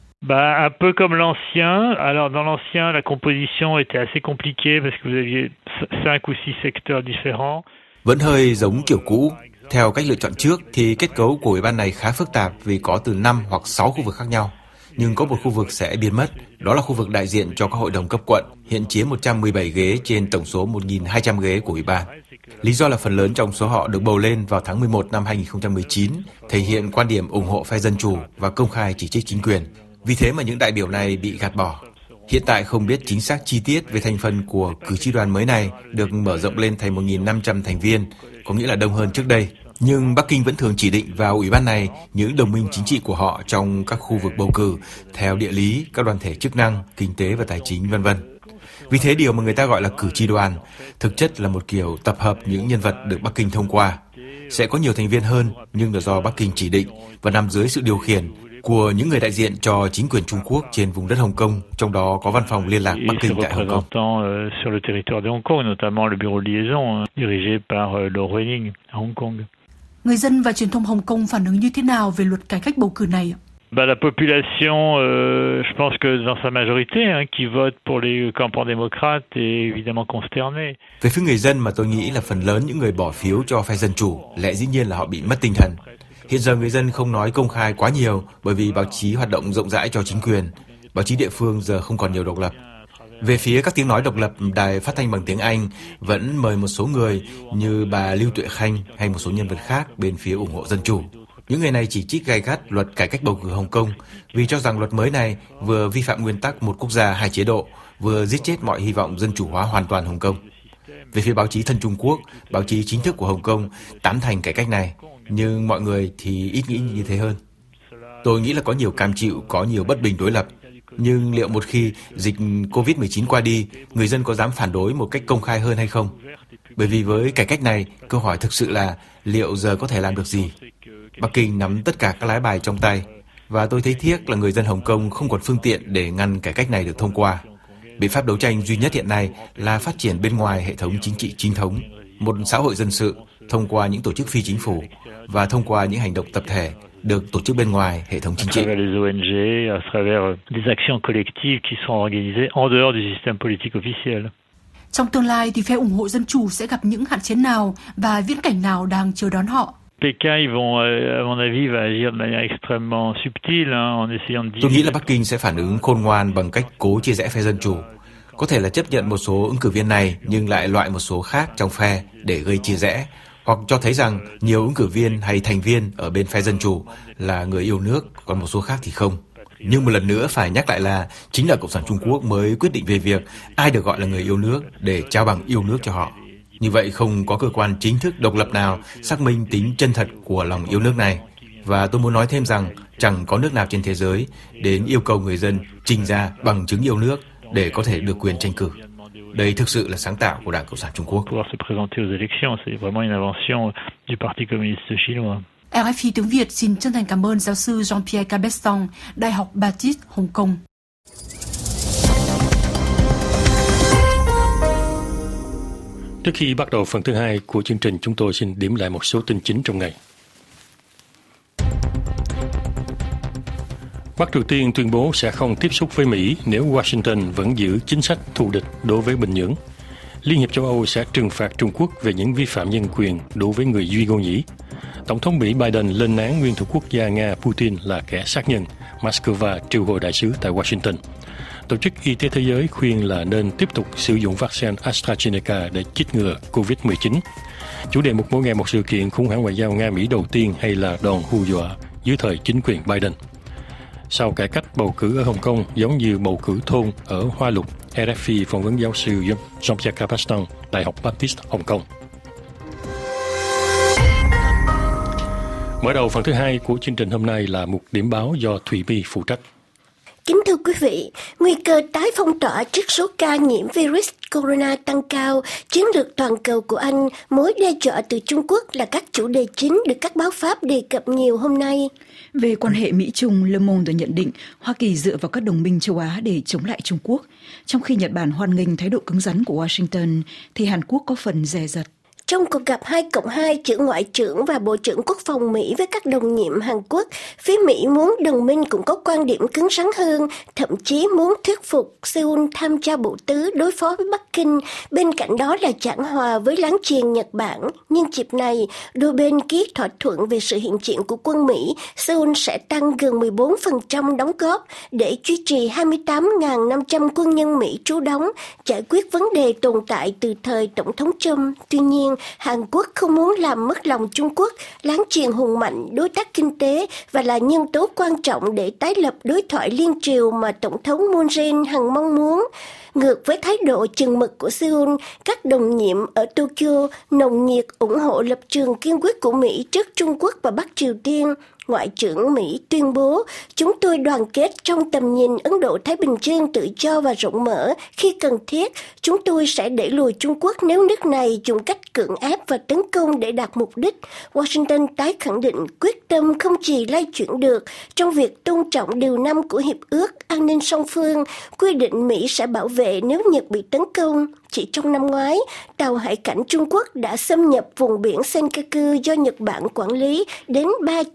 Un peu comme l'ancien. Alors dans l'ancien, la composition était assez compliquée parce que vous aviez 5 ou 6 secteurs différents. Vẫn hơi giống kiểu cũ. Theo cách lựa chọn trước thì kết cấu của Ủy ban này khá phức tạp vì có từ 5 hoặc 6 khu vực khác nhau. Nhưng có một khu vực sẽ biến mất, đó là khu vực đại diện cho các hội đồng cấp quận, hiện chiếm 117 ghế trên tổng số 1.200 ghế của Ủy ban. Lý do là phần lớn trong số họ được bầu lên vào tháng 11 năm 2019, thể hiện quan điểm ủng hộ phe dân chủ và công khai chỉ trích chính quyền. Vì thế mà những đại biểu này bị gạt bỏ. Hiện tại không biết chính xác chi tiết về thành phần của cử tri đoàn mới này được mở rộng lên thành 1.500 thành viên, có nghĩa là đông hơn trước đây. Nhưng Bắc Kinh vẫn thường chỉ định vào Ủy ban này những đồng minh chính trị của họ trong các khu vực bầu cử, theo địa lý, các đoàn thể chức năng, kinh tế và tài chính, v.v. Vì thế điều mà người ta gọi là cử tri đoàn, thực chất là một kiểu tập hợp những nhân vật được Bắc Kinh thông qua. Sẽ có nhiều thành viên hơn, nhưng là do Bắc Kinh chỉ định và nằm dưới sự điều khiển của những người đại diện cho chính quyền Trung Quốc trên vùng đất Hồng Kông, trong đó có văn phòng liên lạc Bắc Kinh tại Hồng Kông. Sur le territoire de Hong Kong, notamment le bureau de liaison dirigé par Lo Ruining à Hong Kong. Người dân và truyền thông Hồng Kông phản ứng như thế nào về luật cải cách bầu cử này? La population, je pense que dans sa majorité, qui vote pour les campagnes démocrates est évidemment consternée. Về phía người dân mà tôi nghĩ là phần lớn những người bỏ phiếu cho phe dân chủ, lẽ dĩ nhiên là họ bị mất tinh thần. Hiện giờ người dân không nói công khai quá nhiều bởi vì báo chí hoạt động rộng rãi cho chính quyền. Báo chí địa phương giờ không còn nhiều độc lập. Về phía các tiếng nói độc lập, đài phát thanh bằng tiếng Anh vẫn mời một số người như bà Lưu Tuệ Khanh hay một số nhân vật khác bên phía ủng hộ dân chủ. Những người này chỉ trích gay gắt luật cải cách bầu cử Hồng Kông vì cho rằng luật mới này vừa vi phạm nguyên tắc một quốc gia hai chế độ, vừa giết chết mọi hy vọng dân chủ hóa hoàn toàn Hồng Kông. Về phía báo chí thân Trung Quốc, báo chí chính thức của Hồng Kông tán thành cải cách này, nhưng mọi người thì ít nghĩ như thế hơn. Tôi nghĩ là có nhiều cam chịu, có nhiều bất bình đối lập. Nhưng liệu một khi dịch Covid-19 qua đi, người dân có dám phản đối một cách công khai hơn hay không? Bởi vì với cải cách này, câu hỏi thực sự là liệu giờ có thể làm được gì? Bắc Kinh nắm tất cả các lá bài trong tay, và tôi thấy tiếc là người dân Hồng Kông không còn phương tiện để ngăn cải cách này được thông qua. Biện pháp đấu tranh duy nhất hiện nay là phát triển bên ngoài hệ thống chính trị chính thống, một xã hội dân sự, thông qua những tổ chức phi chính phủ và thông qua những hành động tập thể được tổ chức bên ngoài hệ thống chính trị. Trong tương lai thì phe ủng hộ dân chủ sẽ gặp những hạn chế nào và viễn cảnh nào đang chờ đón họ? Tôi nghĩ là Bắc Kinh sẽ phản ứng khôn ngoan bằng cách cố chia rẽ phe dân chủ. Có thể là chấp nhận một số ứng cử viên này nhưng lại loại một số khác trong phe để gây chia rẽ, hoặc cho thấy rằng nhiều ứng cử viên hay thành viên ở bên phe dân chủ là người yêu nước, còn một số khác thì không. Nhưng một lần nữa phải nhắc lại là chính là Cộng sản Trung Quốc mới quyết định về việc ai được gọi là người yêu nước để trao bằng yêu nước cho họ. Như vậy không có cơ quan chính thức độc lập nào xác minh tính chân thật của lòng yêu nước này. Và tôi muốn nói thêm rằng chẳng có nước nào trên thế giới đến yêu cầu người dân trình ra bằng chứng yêu nước để có thể được quyền tranh cử. Đây thực sự là sáng tạo của Đảng Cộng sản Trung Quốc. RFI tiếng Việt xin chân thành cảm ơn giáo sư Jean-Pierre Cabestan, Đại học Baptiste, Hồng Kông. Trước khi bắt đầu phần thứ hai của chương trình, chúng tôi xin điểm lại một số tin chính trong ngày. Bắc Triều Tiên tuyên bố sẽ không tiếp xúc với Mỹ nếu Washington vẫn giữ chính sách thù địch đối với Bình Nhưỡng. Liên hiệp châu Âu sẽ trừng phạt Trung Quốc về những vi phạm nhân quyền đối với người Duy Ngô Nhĩ. Tổng thống Mỹ Biden lên án nguyên thủ quốc gia Nga Putin là kẻ sát nhân Moscow triệu hồi đại sứ tại Washington. Tổ chức Y tế Thế giới khuyên là nên tiếp tục sử dụng vaccine AstraZeneca để chích ngừa COVID-19. Chủ đề Một Mỗi Ngày Một Sự Kiện, khủng hoảng ngoại giao Nga-Mỹ đầu tiên hay là đòn hù dọa dưới thời chính quyền Biden. Sau cải cách bầu cử ở Hồng Kông giống như bầu cử thôn ở Hoa Lục, RFI phỏng vấn giáo sư Jean-Pierre Capaston, Đại học Baptist Hồng Kông. Mở đầu phần thứ 2 của chương trình hôm nay là một điểm báo do Thùy My phụ trách. Kính thưa quý vị, nguy cơ tái phong tỏa trước số ca nhiễm virus corona tăng cao, chiến lược toàn cầu của Anh, mối đe dọa từ Trung Quốc là các chủ đề chính được các báo Pháp đề cập nhiều hôm nay. Về quan hệ Mỹ-Trung, Le Monde nhận định Hoa Kỳ dựa vào các đồng minh châu Á để chống lại Trung Quốc. Trong khi Nhật Bản hoan nghênh thái độ cứng rắn của Washington, thì Hàn Quốc có phần dè dặt. Trong cuộc gặp 2+2 giữa Ngoại trưởng và Bộ trưởng Quốc phòng Mỹ với các đồng nhiệm Hàn Quốc, phía Mỹ muốn đồng minh cũng có quan điểm cứng rắn hơn, thậm chí muốn thuyết phục Seoul tham gia bộ tứ đối phó với Bắc Kinh, bên cạnh đó là giảng hòa với láng giềng Nhật Bản. Nhưng dịp này, đôi bên ký thỏa thuận về sự hiện diện của quân Mỹ, Seoul sẽ tăng gần 14% đóng góp để duy trì 28.500 quân nhân Mỹ trú đóng, giải quyết vấn đề tồn tại từ thời Tổng thống Trump. Tuy nhiên, Hàn Quốc không muốn làm mất lòng Trung Quốc, láng giềng hùng mạnh, đối tác kinh tế và là nhân tố quan trọng để tái lập đối thoại liên triều mà Tổng thống Moon Jae-in hằng mong muốn. Ngược với thái độ chừng mực của Seoul, các đồng nhiệm ở Tokyo nồng nhiệt ủng hộ lập trường kiên quyết của Mỹ trước Trung Quốc và Bắc Triều Tiên. Ngoại trưởng Mỹ tuyên bố, chúng tôi đoàn kết trong tầm nhìn Ấn Độ-Thái Bình Dương tự do và rộng mở. Khi cần thiết, chúng tôi sẽ đẩy lùi Trung Quốc nếu nước này dùng cách cưỡng ép và tấn công để đạt mục đích. Washington tái khẳng định quyết tâm không chỉ lay chuyển được trong việc tôn trọng điều 5 của Hiệp ước An ninh song phương, quy định Mỹ sẽ bảo vệ nếu Nhật bị tấn công. Chỉ trong năm ngoái, tàu hải cảnh Trung Quốc đã xâm nhập vùng biển Senkaku do Nhật Bản quản lý đến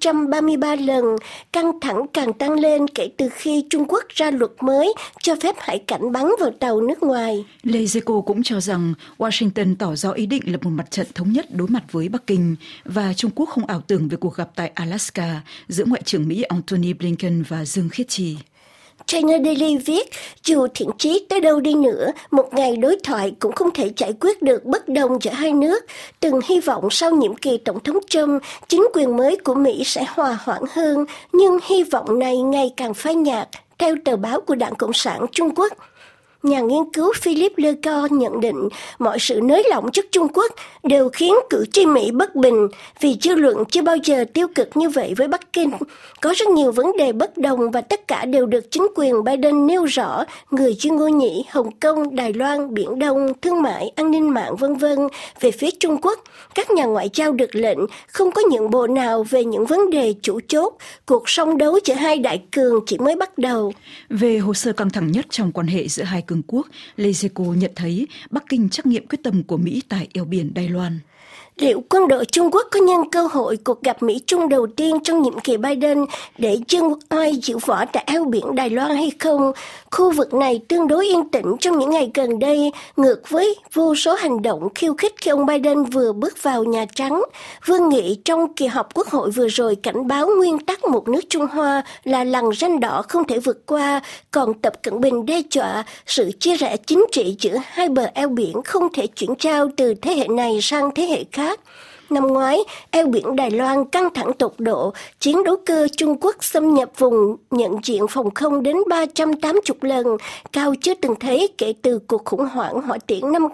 333 lần. Căng thẳng càng tăng lên kể từ khi Trung Quốc ra luật mới cho phép hải cảnh bắn vào tàu nước ngoài. Lê Zeko cũng cho rằng Washington tỏ rõ ý định lập một mặt trận thống nhất đối mặt với Bắc Kinh và Trung Quốc không ảo tưởng về cuộc gặp tại Alaska giữa Ngoại trưởng Mỹ Antony Blinken và Dương Khiết Trì. China Daily viết, dù thiện chí tới đâu đi nữa, một ngày đối thoại cũng không thể giải quyết được bất đồng giữa hai nước. Từng hy vọng sau nhiệm kỳ Tổng thống Trump, chính quyền mới của Mỹ sẽ hòa hoãn hơn, nhưng hy vọng này ngày càng phai nhạt, theo tờ báo của Đảng Cộng sản Trung Quốc. Nhà nghiên cứu Philip Leco nhận định mọi sự nới lỏng trước Trung Quốc đều khiến cử tri Mỹ bất bình vì dư luận chưa bao giờ tiêu cực như vậy với Bắc Kinh. Có rất nhiều vấn đề bất đồng và tất cả đều được chính quyền Biden nêu rõ, người Duy Ngô Nhĩ, Hồng Kông, Đài Loan, Biển Đông, thương mại, an ninh mạng v.v. Về phía Trung Quốc, các nhà ngoại giao được lệnh không có nhượng bộ nào về những vấn đề chủ chốt. Cuộc song đấu giữa hai đại cường chỉ mới bắt đầu. Về hồ sơ căng thẳng nhất trong quan hệ giữa hai cường quốc, Lê Zeko nhận thấy Bắc Kinh trắc nghiệm quyết tâm của Mỹ tại eo biển Đài Loan. Liệu quân đội Trung Quốc có nhân cơ hội cuộc gặp Mỹ-Trung đầu tiên trong nhiệm kỳ Biden để dâng oai diễu võ tại eo biển Đài Loan hay không? Khu vực này tương đối yên tĩnh trong những ngày gần đây, ngược với vô số hành động khiêu khích khi ông Biden vừa bước vào Nhà Trắng. Vương Nghị trong kỳ họp Quốc hội vừa rồi cảnh báo nguyên tắc một nước Trung Hoa là lằn ranh đỏ không thể vượt qua, còn Tập Cận Bình đe dọa sự chia rẽ chính trị giữa hai bờ eo biển không thể chuyển giao từ thế hệ này sang thế hệ khác. Năm ngoái, eo biển Đài Loan căng thẳng tột độ, chiến đấu cơ Trung Quốc xâm nhập vùng nhận diện phòng không đến 380 lần, cao chưa từng thấy kể từ cuộc khủng hoảng hỏa tiễn năm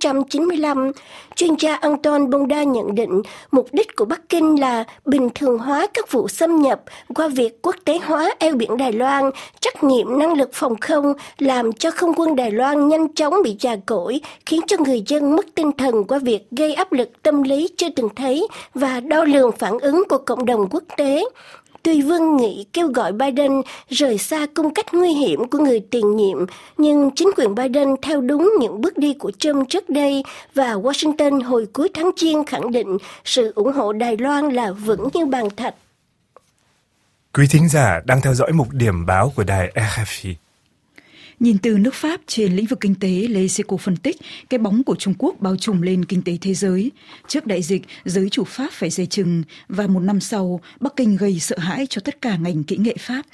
1995. Chuyên gia Anton Bonda nhận định mục đích của Bắc Kinh là bình thường hóa các vụ xâm nhập qua việc quốc tế hóa eo biển Đài Loan, trắc nghiệm năng lực phòng không, làm cho không quân Đài Loan nhanh chóng bị già cỗi, khiến cho người dân mất tinh thần qua việc gây áp lực tâm lý chưa từng thấy và đo lường phản ứng của cộng đồng quốc tế. Tuy Vương Nghị kêu gọi Biden rời xa cung cách nguy hiểm của người tiền nhiệm, nhưng chính quyền Biden theo đúng những bước đi của Trump trước đây và Washington hồi cuối tháng Giêng khẳng định sự ủng hộ Đài Loan là vững như bàn thạch. Quý thính giả đang theo dõi mục điểm báo của đài RFI. Nhìn từ nước Pháp trên lĩnh vực kinh tế, Lê Zeko phân tích cái bóng của Trung Quốc bao trùm lên kinh tế thế giới. Trước đại dịch, giới chủ Pháp phải dè chừng và một năm sau, Bắc Kinh gây sợ hãi cho tất cả ngành kỹ nghệ Pháp.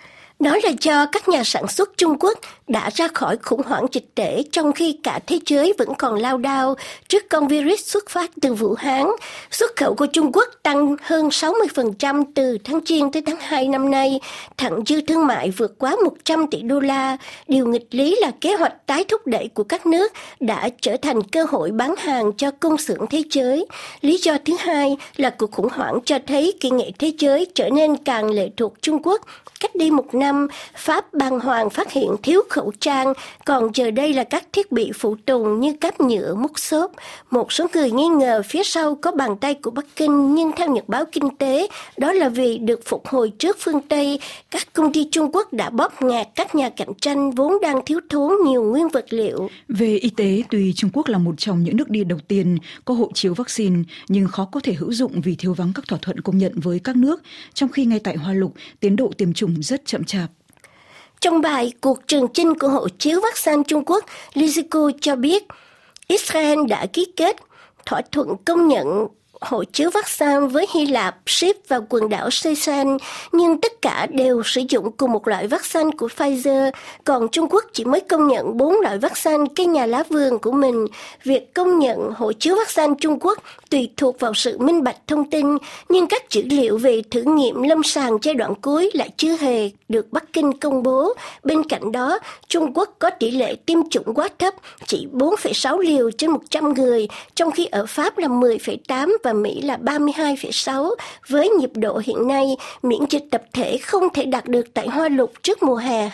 Đó là do các nhà sản xuất Trung Quốc đã ra khỏi khủng hoảng dịch tễ trong khi cả thế giới vẫn còn lao đao trước con virus xuất phát từ Vũ Hán. Xuất khẩu của Trung Quốc tăng hơn 60% từ tháng Giêng tới tháng 2 năm nay, thặng dư thương mại vượt quá 100 tỷ đô la. Điều nghịch lý là kế hoạch tái thúc đẩy của các nước đã trở thành cơ hội bán hàng cho công xưởng thế giới. Lý do thứ hai là cuộc khủng hoảng cho thấy kỹ nghệ thế giới trở nên càng lệ thuộc Trung Quốc. Cách đây một năm, Pháp bàng hoàng phát hiện thiếu khẩu trang, còn giờ đây là các thiết bị phụ tùng như cáp nhựa, mút xốp. Một số người nghi ngờ phía sau có bàn tay của Bắc Kinh, nhưng theo Nhật báo Kinh tế, đó là vì được phục hồi trước phương Tây. Các công ty Trung Quốc đã bóp nghẹt các nhà cạnh tranh vốn đang thiếu thốn nhiều nguyên vật liệu. Về y tế, tuy Trung Quốc là một trong những nước đi đầu tiên có hộ chiếu vaccine, nhưng khó có thể hữu dụng vì thiếu vắng các thỏa thuận công nhận với các nước, trong khi ngay tại Hoa Lục, tiến độ tiêm chủng rất chậm chạp. Trong bài Cuộc trường chinh của hộ chiếu vaccine Trung Quốc, Lysico cho biết Israel đã ký kết thỏa thuận công nhận hộ chiếu vaccine với Hy Lạp, Ship và quần đảo Seychelles, nhưng tất cả đều sử dụng cùng một loại vaccine của Pfizer, còn Trung Quốc chỉ mới công nhận 4 loại vaccine cây nhà lá vườn của mình. Việc công nhận hộ chiếu vaccine Trung Quốc tùy thuộc vào sự minh bạch thông tin, nhưng các dữ liệu về thử nghiệm lâm sàng giai đoạn cuối lại chưa hề được Bắc Kinh công bố. Bên cạnh đó, Trung Quốc có tỷ lệ tiêm chủng quá thấp, chỉ 4,6 liều trên 100 người, trong khi ở Pháp là 10,8 và Mỹ là 32,6. Với nhịp độ hiện nay, miễn dịch tập thể không thể đạt được tại Hoa Lục trước mùa hè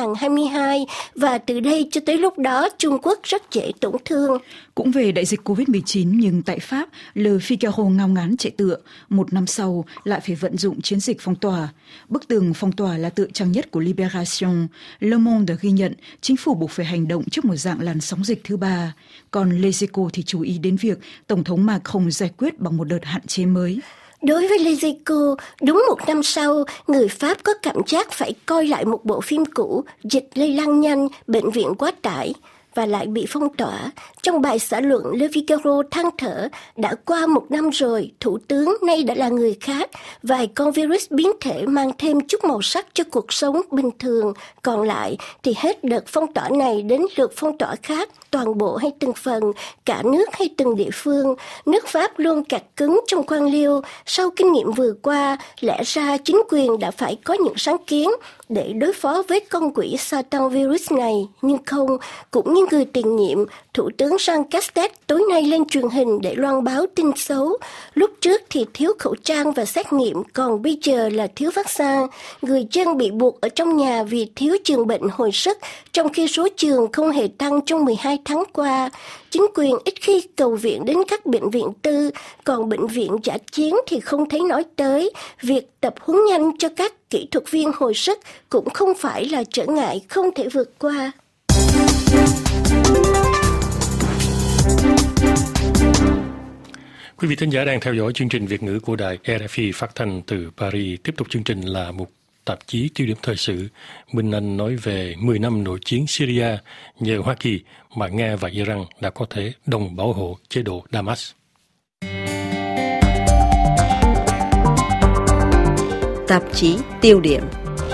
2022 và từ đây cho tới lúc đó Trung Quốc rất dễ tổn thương. Cũng về đại dịch Covid-19 nhưng tại Pháp, Le Figaro ngao ngán chạy tựa, một năm sau lại phải vận dụng chiến dịch phong tỏa. Bức tường phong tỏa là tựa trang nhất của Libération. Le Monde ghi nhận chính phủ buộc phải hành động trước một dạng làn sóng dịch thứ ba. Còn Les Echos thì chú ý đến việc Tổng thống Macron giải quyết bằng một đợt hạn chế mới. Đối với Les Echos, đúng một năm sau, người Pháp có cảm giác phải coi lại một bộ phim cũ, dịch lây lan nhanh, bệnh viện quá tải, và lại bị phong tỏa. Trong bài xã luận, Le Figaro than thở, đã qua một năm rồi, thủ tướng nay đã là người khác, vài con virus biến thể mang thêm chút màu sắc cho cuộc sống bình thường, còn lại thì hết đợt phong tỏa này đến lượt phong tỏa khác, toàn bộ hay từng phần, cả nước hay từng địa phương. Nước Pháp luôn kẹt cứng trong quan liêu. Sau kinh nghiệm vừa qua, lẽ ra chính quyền đã phải có những sáng kiến để đối phó với con quỷ Satan virus này, nhưng không. Cũng như người tiền nhiệm, Thủ tướng Jean Castex tối nay lên truyền hình để loan báo tin xấu. Lúc trước thì thiếu khẩu trang và xét nghiệm, còn bây giờ là thiếu vaccine. Người dân bị buộc ở trong nhà vì thiếu giường bệnh hồi sức, trong khi số giường không hề tăng trong 12 tháng qua. Chính quyền ít khi cầu viện đến các bệnh viện tư, còn bệnh viện dã chiến thì không thấy nói tới. Việc tập huấn nhanh cho các kỹ thuật viên hồi sức cũng không phải là trở ngại không thể vượt qua. Quý vị thính giả đang theo dõi chương trình Việt ngữ của đài RFI phát thanh từ Paris. Tiếp tục chương trình là một tạp chí tiêu điểm thời sự. Minh Anh nói về 10 năm nội chiến Syria, nhờ Hoa Kỳ mà Nga và Iran đã có thể đồng bảo hộ chế độ Damas. Tạp chí tiêu điểm.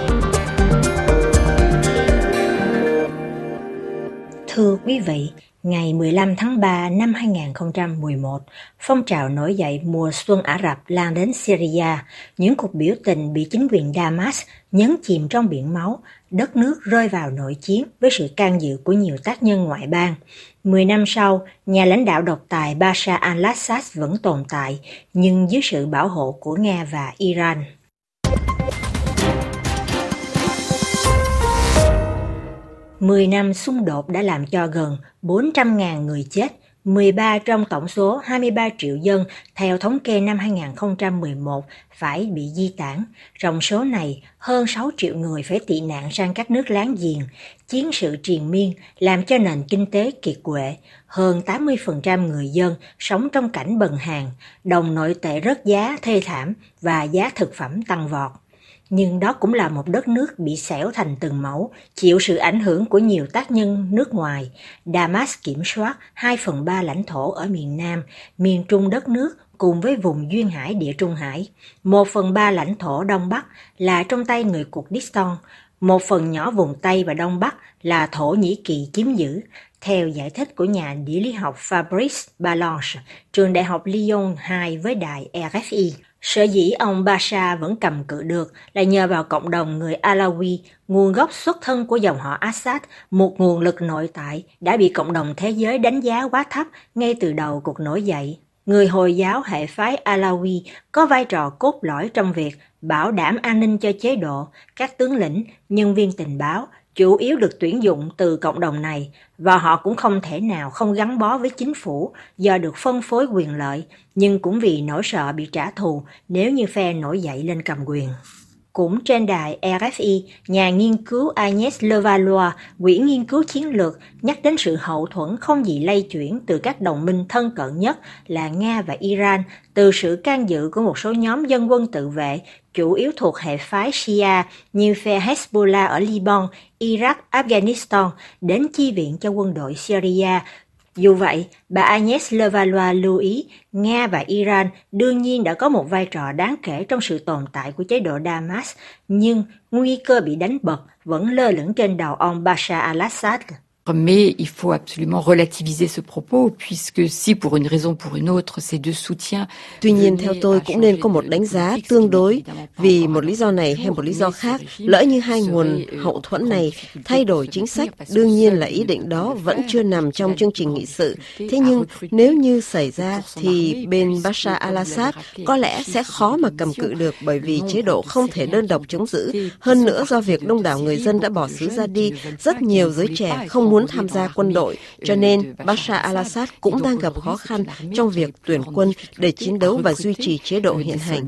Thưa quý vị, ngày 15 tháng 3 năm 2011, phong trào nổi dậy mùa xuân Ả Rập lan đến Syria, những cuộc biểu tình bị chính quyền Damas nhấn chìm trong biển máu, đất nước rơi vào nội chiến với sự can dự của nhiều tác nhân ngoại bang. 10 năm sau, nhà lãnh đạo độc tài Bashar al-Assad vẫn tồn tại, nhưng dưới sự bảo hộ của Nga và Iran. Mười năm xung đột đã làm cho gần 400.000 người chết, 13 trong tổng số 23 triệu dân theo thống kê năm 2011 phải bị di tản. Trong số này, hơn 6 triệu người phải tị nạn sang các nước láng giềng. Chiến sự triền miên làm cho nền kinh tế kiệt quệ. Hơn 80% người dân sống trong cảnh bần hàn, đồng nội tệ rớt giá thê thảm và giá thực phẩm tăng vọt. Nhưng đó cũng là một đất nước bị xẻo thành từng mẩu, chịu sự ảnh hưởng của nhiều tác nhân nước ngoài. Damas kiểm soát 2/3 lãnh thổ ở miền Nam, miền Trung đất nước cùng với vùng duyên hải Địa Trung Hải. 1/3 lãnh thổ Đông Bắc là trong tay người Kurdistan, một phần nhỏ vùng Tây và Đông Bắc là Thổ Nhĩ Kỳ chiếm giữ, theo giải thích của nhà địa lý học Fabrice Balanche, trường đại học Lyon 2 với đài RFI. Sở dĩ ông Bashar vẫn cầm cự được là nhờ vào cộng đồng người Alawi, nguồn gốc xuất thân của dòng họ Assad, một nguồn lực nội tại đã bị cộng đồng thế giới đánh giá quá thấp ngay từ đầu cuộc nổi dậy. Người Hồi giáo hệ phái Alawi có vai trò cốt lõi trong việc bảo đảm an ninh cho chế độ, các tướng lĩnh, nhân viên tình báo, chủ yếu được tuyển dụng từ cộng đồng này, và họ cũng không thể nào không gắn bó với chính phủ do được phân phối quyền lợi, nhưng cũng vì nỗi sợ bị trả thù nếu như phe nổi dậy lên cầm quyền. Cũng trên đài RFI, nhà nghiên cứu Agnès Levallois, Quỹ nghiên cứu chiến lược, nhắc đến sự hậu thuẫn không gì lay chuyển từ các đồng minh thân cận nhất là Nga và Iran, từ sự can dự của một số nhóm dân quân tự vệ, chủ yếu thuộc hệ phái Shia như phe Hezbollah ở Liban, Iraq, Afghanistan, đến chi viện cho quân đội Syria. Dù vậy, bà Agnès Levallois lưu ý, Nga và Iran đương nhiên đã có một vai trò đáng kể trong sự tồn tại của chế độ Damas, nhưng nguy cơ bị đánh bật vẫn lơ lửng trên đầu ông Bashar al-Assad. Mais il faut absolument relativiser ce propos, puisque si pour une raison ou pour une autre, ces deux soutiens... Tuy nhiên, theo tôi cũng nên có một đánh giá tương đối, vì một lý do này hay một lý do khác, lỡ như hai nguồn hậu thuẫn này thay đổi chính sách, đương nhiên là ý định đó vẫn chưa nằm trong chương trình nghị sự. Thế nhưng, nếu như xảy ra, thì bên Bashar al-Assad có lẽ sẽ khó mà cầm cự được, bởi vì chế độ không thể đơn độc chống giữ. Hơn nữa, do việc đông đảo người dân đã bỏ xứ ra đi, rất nhiều giới trẻ không muốn tham gia quân đội, cho nên Bashar al-Assad cũng đang gặp khó khăn trong việc tuyển quân để chiến đấu và duy trì chế độ hiện hành.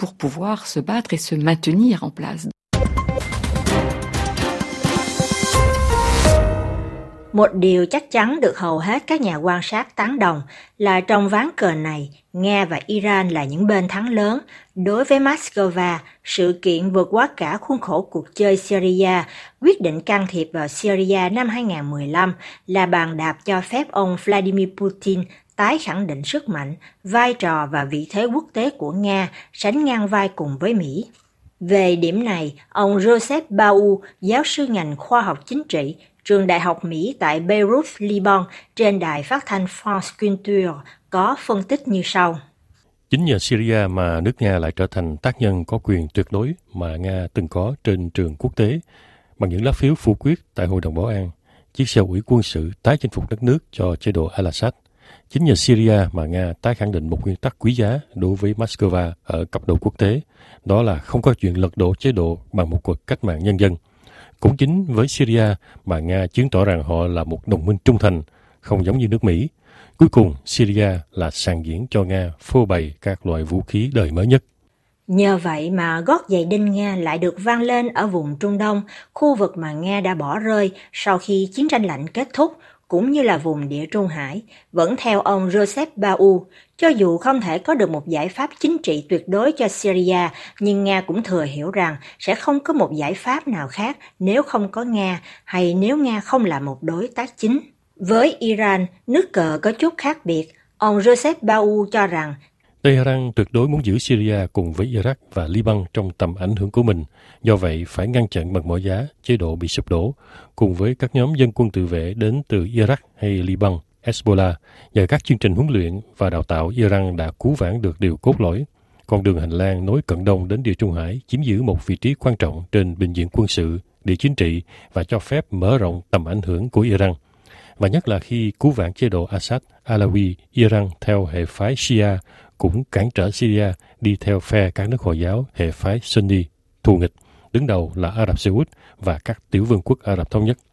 Một điều chắc chắn được hầu hết các nhà quan sát tán đồng là trong ván cờ này, Nga và Iran là những bên thắng lớn. Đối với Moscow, sự kiện vượt quá cả khuôn khổ cuộc chơi Syria, quyết định can thiệp vào Syria năm 2015 là bàn đạp cho phép ông Vladimir Putin tái khẳng định sức mạnh, vai trò và vị thế quốc tế của Nga, sánh ngang vai cùng với Mỹ. Về điểm này, ông Joseph Bau, giáo sư ngành khoa học chính trị, trường đại học Mỹ tại Beirut, Liban, trên đài phát thanh France Culture, có phân tích như sau. Chính nhờ Syria mà nước Nga lại trở thành tác nhân có quyền tuyệt đối mà Nga từng có trên trường quốc tế, bằng những lá phiếu phủ quyết tại Hội đồng Bảo an, chiếc xe ủi quân sự tái chinh phục đất nước cho chế độ al-Assad. Chính nhờ Syria mà Nga tái khẳng định một nguyên tắc quý giá đối với Moscow ở cấp độ quốc tế, đó là không có chuyện lật đổ chế độ bằng một cuộc cách mạng nhân dân. Cũng chính với Syria mà Nga chứng tỏ rằng họ là một đồng minh trung thành, không giống như nước Mỹ. Cuối cùng, Syria là sàn diễn cho Nga phô bày các loại vũ khí đời mới nhất. Nhờ vậy mà gót giày đinh Nga lại được vang lên ở vùng Trung Đông, khu vực mà Nga đã bỏ rơi sau khi chiến tranh lạnh kết thúc, cũng như là vùng Địa Trung Hải. Vẫn theo ông Joseph Bau, cho dù không thể có được một giải pháp chính trị tuyệt đối cho Syria, nhưng Nga cũng thừa hiểu rằng sẽ không có một giải pháp nào khác nếu không có Nga, hay nếu Nga không là một đối tác chính. Với Iran, nước cờ có chút khác biệt. Ông Joseph Bau cho rằng Tehran tuyệt đối muốn giữ Syria cùng với Iraq và Liban trong tầm ảnh hưởng của mình, do vậy phải ngăn chặn bằng mọi giá chế độ bị sụp đổ, cùng với các nhóm dân quân tự vệ đến từ Iraq hay Liban, Hezbollah. Nhờ các chương trình huấn luyện và đào tạo, Iran đã cứu vãn được điều cốt lõi. Con đường hành lang nối Cận Đông đến Địa Trung Hải chiếm giữ một vị trí quan trọng trên bình diện quân sự, địa chính trị và cho phép mở rộng tầm ảnh hưởng của Iran. Và nhất là khi cứu vãn chế độ Assad, Alawi, Iran theo hệ phái Shia cũng cản trở Syria đi theo phe các nước Hồi giáo hệ phái Sunni thù nghịch, đứng đầu là Ả Rập Xê Út và các tiểu vương quốc Ả Rập Thống Nhất.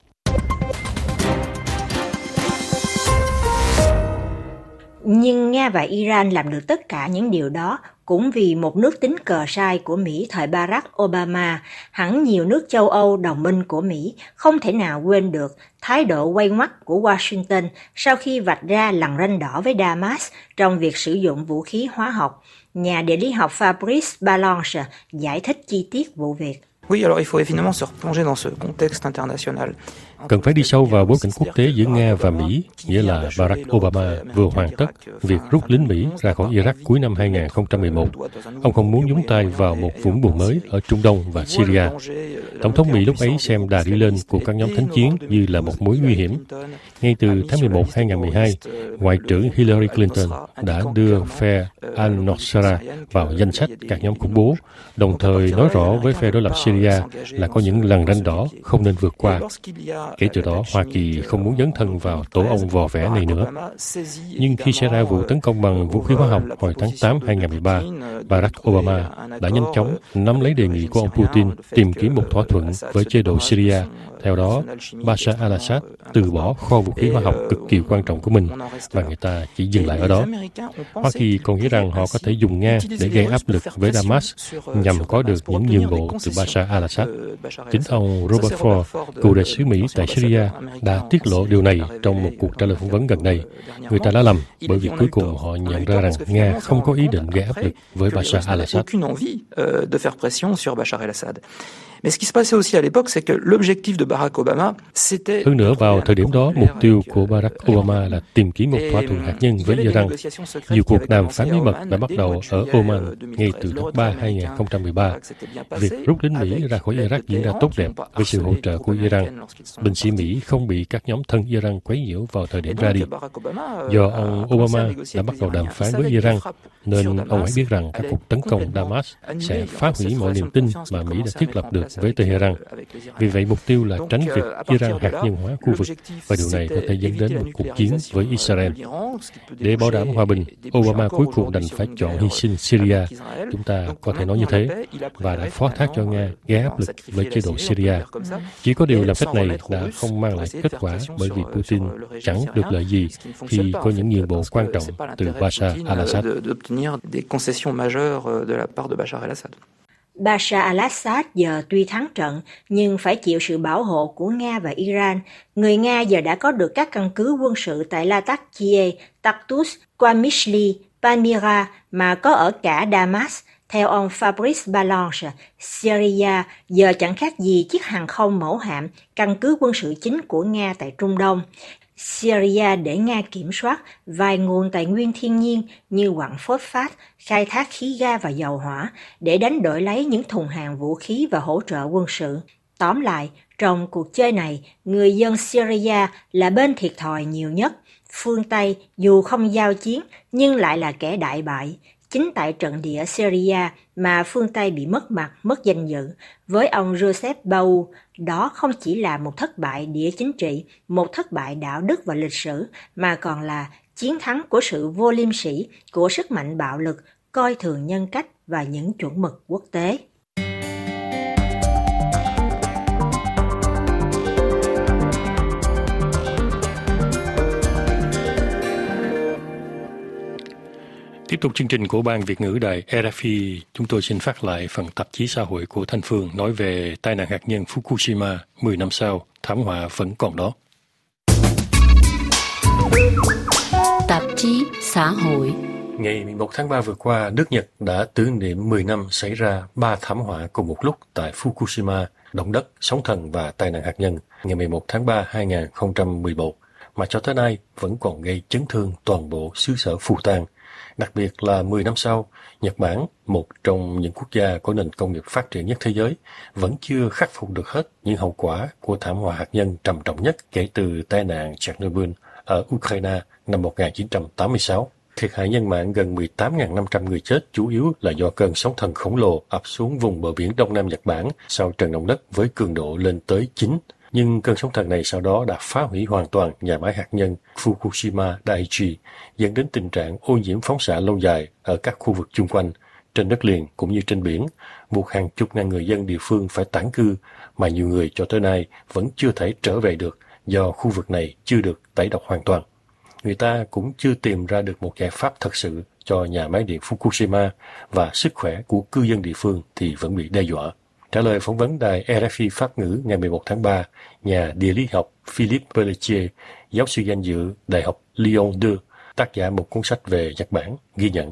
Nhưng Nga và Iran làm được tất cả những điều đó cũng vì một nước tính cờ sai của Mỹ thời Barack Obama. Hẳn nhiều nước châu Âu đồng minh của Mỹ không thể nào quên được thái độ quay ngoắt của Washington sau khi vạch ra lằn ranh đỏ với Damas trong việc sử dụng vũ khí hóa học. Nhà địa lý học Fabrice Balanche giải thích chi tiết vụ việc. Oui, alors il faut évidemment se replonger dans ce contexte international cần phải đi sâu vào bối cảnh quốc tế giữa Nga và Mỹ, nghĩa là Barack Obama vừa hoàn tất việc rút lính Mỹ ra khỏi Iraq cuối năm 2011. Ông không muốn nhúng tay vào một vũng bùn mới ở Trung Đông và Syria. Tổng thống Mỹ lúc ấy xem đà đi lên của các nhóm thánh chiến như là một mối nguy hiểm. Ngay từ tháng 11 2012, Ngoại trưởng Hillary Clinton đã đưa phe al-Nusra vào danh sách các nhóm khủng bố, đồng thời nói rõ với phe đối lập Syria là có những lằn ranh đỏ không nên vượt qua. Kể từ đó, Hoa Kỳ không muốn dấn thân vào tổ ong vò vẽ này nữa. Nhưng khi xảy ra vụ tấn công bằng vũ khí hóa học hồi tháng 8 2013, Barack Obama đã nhanh chóng nắm lấy đề nghị của ông Putin tìm kiếm một thỏa thuận với chế độ Syria. Theo đó, Bashar al-Assad từ bỏ kho vũ khí hóa học cực kỳ quan trọng của mình, và người ta chỉ dừng lại ở đó. Hoa Kỳ còn nghĩ rằng họ có thể dùng Nga để gây áp lực với Damas nhằm có được những nhượng bộ từ Bashar al-Assad. Chính ông Robert Ford, cựu đại sứ Mỹ tại Syria, đã tiết lộ điều này trong một cuộc trả lời phỏng vấn gần đây. Người ta đã lầm, bởi vì cuối cùng họ nhận ra rằng Nga không có ý định gây áp lực với Bashar al-Assad. Mais ce qui se passait aussi à l'époque, c'est que l'objectif de Barack Obama, c'était... Hơn nữa, vào thời điểm đó, mục tiêu của Barack Obama là tìm kiếm một thỏa thuận hạt nhân với Iran. Nhiều cuộc đàm phán bí mật đã bắt đầu ở Oman ngay từ tháng 3 2013. Việc rút lính Mỹ ra khỏi Iraq diễn ra tốt đẹp với sự hỗ trợ của Iran. Binh sĩ Mỹ không bị các nhóm thân Iran quấy nhiễu vào thời điểm ra đi. Do ông Obama đã bắt đầu đàm phán với Iran, nên ông ấy biết rằng các cuộc tấn công Damas sẽ phá hủy mọi niềm tin mà Mỹ đã thiết lập được với Tehran. Vì vậy, mục tiêu là tránh việc Iran hạt nhân hóa khu vực, và điều này có thể dẫn đến một cuộc chiến với Israel. Để bảo đảm hòa bình, Obama cuối cùng đành phải chọn hy sinh Syria, chúng ta có thể nói như thế, và đã phó thác cho Nga gây áp lực với chế độ Syria. Chỉ có điều làm cách này đã không mang lại kết quả, bởi vì Putin chẳng được lợi gì khi có những nhượng bộ quan trọng từ Bashar al-Assad. Bashar al-Assad giờ tuy thắng trận nhưng phải chịu sự bảo hộ của Nga và Iran. Người Nga giờ đã có được các căn cứ quân sự tại Latakia, Tartus, Qamishli, Palmyra mà có ở cả Damas. Theo ông Fabrice Balanche, Syria giờ chẳng khác gì chiếc hàng không mẫu hạm, căn cứ quân sự chính của Nga tại Trung Đông. Syria để Nga kiểm soát vài nguồn tài nguyên thiên nhiên như quặng phốt phát, khai thác khí ga và dầu hỏa để đánh đổi lấy những thùng hàng vũ khí và hỗ trợ quân sự. Tóm lại, trong cuộc chơi này, người dân Syria là bên thiệt thòi nhiều nhất. Phương Tây dù không giao chiến nhưng lại là kẻ đại bại. Chính tại trận địa Syria mà phương Tây bị mất mặt, mất danh dự. Với ông Joseph Bau, đó không chỉ là một thất bại địa chính trị, một thất bại đạo đức và lịch sử, mà còn là chiến thắng của sự vô liêm sỉ, của sức mạnh bạo lực, coi thường nhân cách và những chuẩn mực quốc tế. Tiếp tục chương trình của Ban Việt ngữ Đài RFI, chúng tôi xin phát lại phần tạp chí xã hội của Thanh Phương nói về tai nạn hạt nhân Fukushima 10 năm sau, thảm họa vẫn còn đó. Tạp chí xã hội. Ngày 11 tháng 3 vừa qua, nước Nhật đã tưởng niệm 10 năm xảy ra 3 thảm họa cùng một lúc tại Fukushima, động đất, sóng thần và tai nạn hạt nhân ngày 11 tháng 3 2011, mà cho tới nay vẫn còn gây chấn thương toàn bộ xứ sở phù tang. Đặc biệt là 10 năm sau, Nhật Bản, một trong những quốc gia có nền công nghiệp phát triển nhất thế giới, vẫn chưa khắc phục được hết những hậu quả của thảm họa hạt nhân trầm trọng nhất kể từ tai nạn Chernobyl ở Ukraine năm 1986. Thiệt hại nhân mạng gần 18.500 người chết, chủ yếu là do cơn sóng thần khổng lồ ập xuống vùng bờ biển Đông Nam Nhật Bản sau trận động đất với cường độ lên tới 9. Nhưng cơn sóng thần này sau đó đã phá hủy hoàn toàn nhà máy hạt nhân Fukushima Daiichi, dẫn đến tình trạng ô nhiễm phóng xạ lâu dài ở các khu vực chung quanh, trên đất liền cũng như trên biển, buộc hàng chục ngàn người dân địa phương phải tản cư, mà nhiều người cho tới nay vẫn chưa thể trở về được do khu vực này chưa được tẩy độc hoàn toàn. Người ta cũng chưa tìm ra được một giải pháp thật sự cho nhà máy điện Fukushima, và sức khỏe của cư dân địa phương thì vẫn bị đe dọa. Trả lời phỏng vấn đài RFI Pháp ngữ ngày 11 tháng 3, nhà địa lý học Philippe Pelletier, giáo sư danh dự Đại học Lyon 2, tác giả một cuốn sách về Nhật Bản, ghi nhận. Il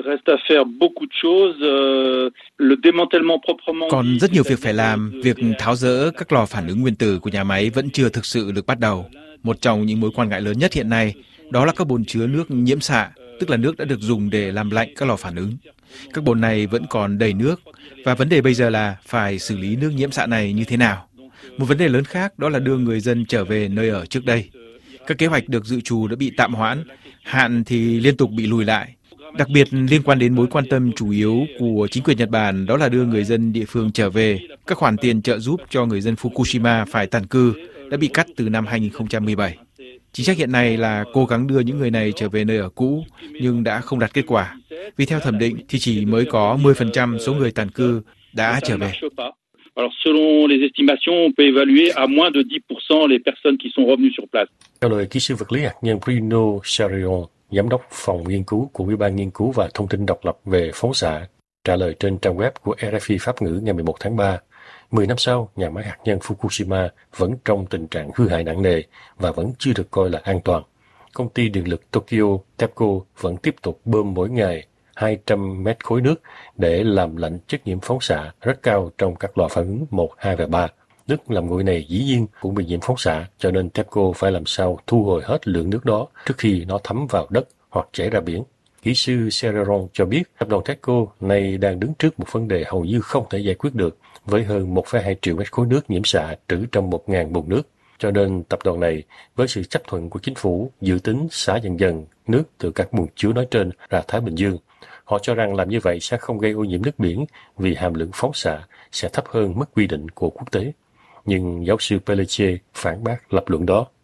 Còn rất nhiều việc phải làm, việc tháo dỡ các lò phản ứng nguyên tử của nhà máy vẫn chưa thực sự được bắt đầu. Một trong những mối quan ngại lớn nhất hiện nay đó là các bồn chứa nước nhiễm xạ, tức là nước đã được dùng để làm lạnh các lò phản ứng. Các bồn này vẫn còn đầy nước, và vấn đề bây giờ là phải xử lý nước nhiễm xạ này như thế nào. Một vấn đề lớn khác đó là đưa người dân trở về nơi ở trước đây. Các kế hoạch được dự trù đã bị tạm hoãn, hạn thì liên tục bị lùi lại. Đặc biệt liên quan đến mối quan tâm chủ yếu của chính quyền Nhật Bản đó là đưa người dân địa phương trở về. Các khoản tiền trợ giúp cho người dân Fukushima phải tản cư đã bị cắt từ năm 2017. Chính sách hiện nay là cố gắng đưa những người này trở về nơi ở cũ, nhưng đã không đạt kết quả. Vì theo thẩm định thì chỉ mới có 10% số người tản cư đã trở về. Theo lời kỹ sư vật lý hạt nhân Bruno Charion, giám đốc phòng nghiên cứu của Ủy ban nghiên cứu và thông tin độc lập về phóng xạ, trả lời trên trang web của RFI Pháp ngữ ngày 11 tháng 3, 10 năm sau, nhà máy hạt nhân Fukushima vẫn trong tình trạng hư hại nặng nề và vẫn chưa được coi là an toàn. Công ty điện lực Tokyo TEPCO vẫn tiếp tục bơm mỗi ngày 200 mét khối nước để làm lạnh chất nhiễm phóng xạ rất cao trong các lò phản ứng 1, 2 và 3. Nước làm nguội này dĩ nhiên cũng bị nhiễm phóng xạ, cho nên TEPCO phải làm sao thu hồi hết lượng nước đó trước khi nó thấm vào đất hoặc chảy ra biển. Kỹ sư Serreron cho biết tập đoàn TEPCO này đang đứng trước một vấn đề hầu như không thể giải quyết được với hơn 1,2 triệu mét khối nước nhiễm xạ trữ trong 1.000 bồn nước. Cho nên tập đoàn này, với sự chấp thuận của chính phủ, dự tính xả dần dần nước từ các bồn chứa nói trên ra Thái Bình Dương. Họ cho rằng làm như vậy sẽ không gây ô nhiễm nước biển vì hàm lượng phóng xạ sẽ thấp hơn mức quy định của quốc tế. Nhưng giáo sư Pelletier phản bác lập luận đó.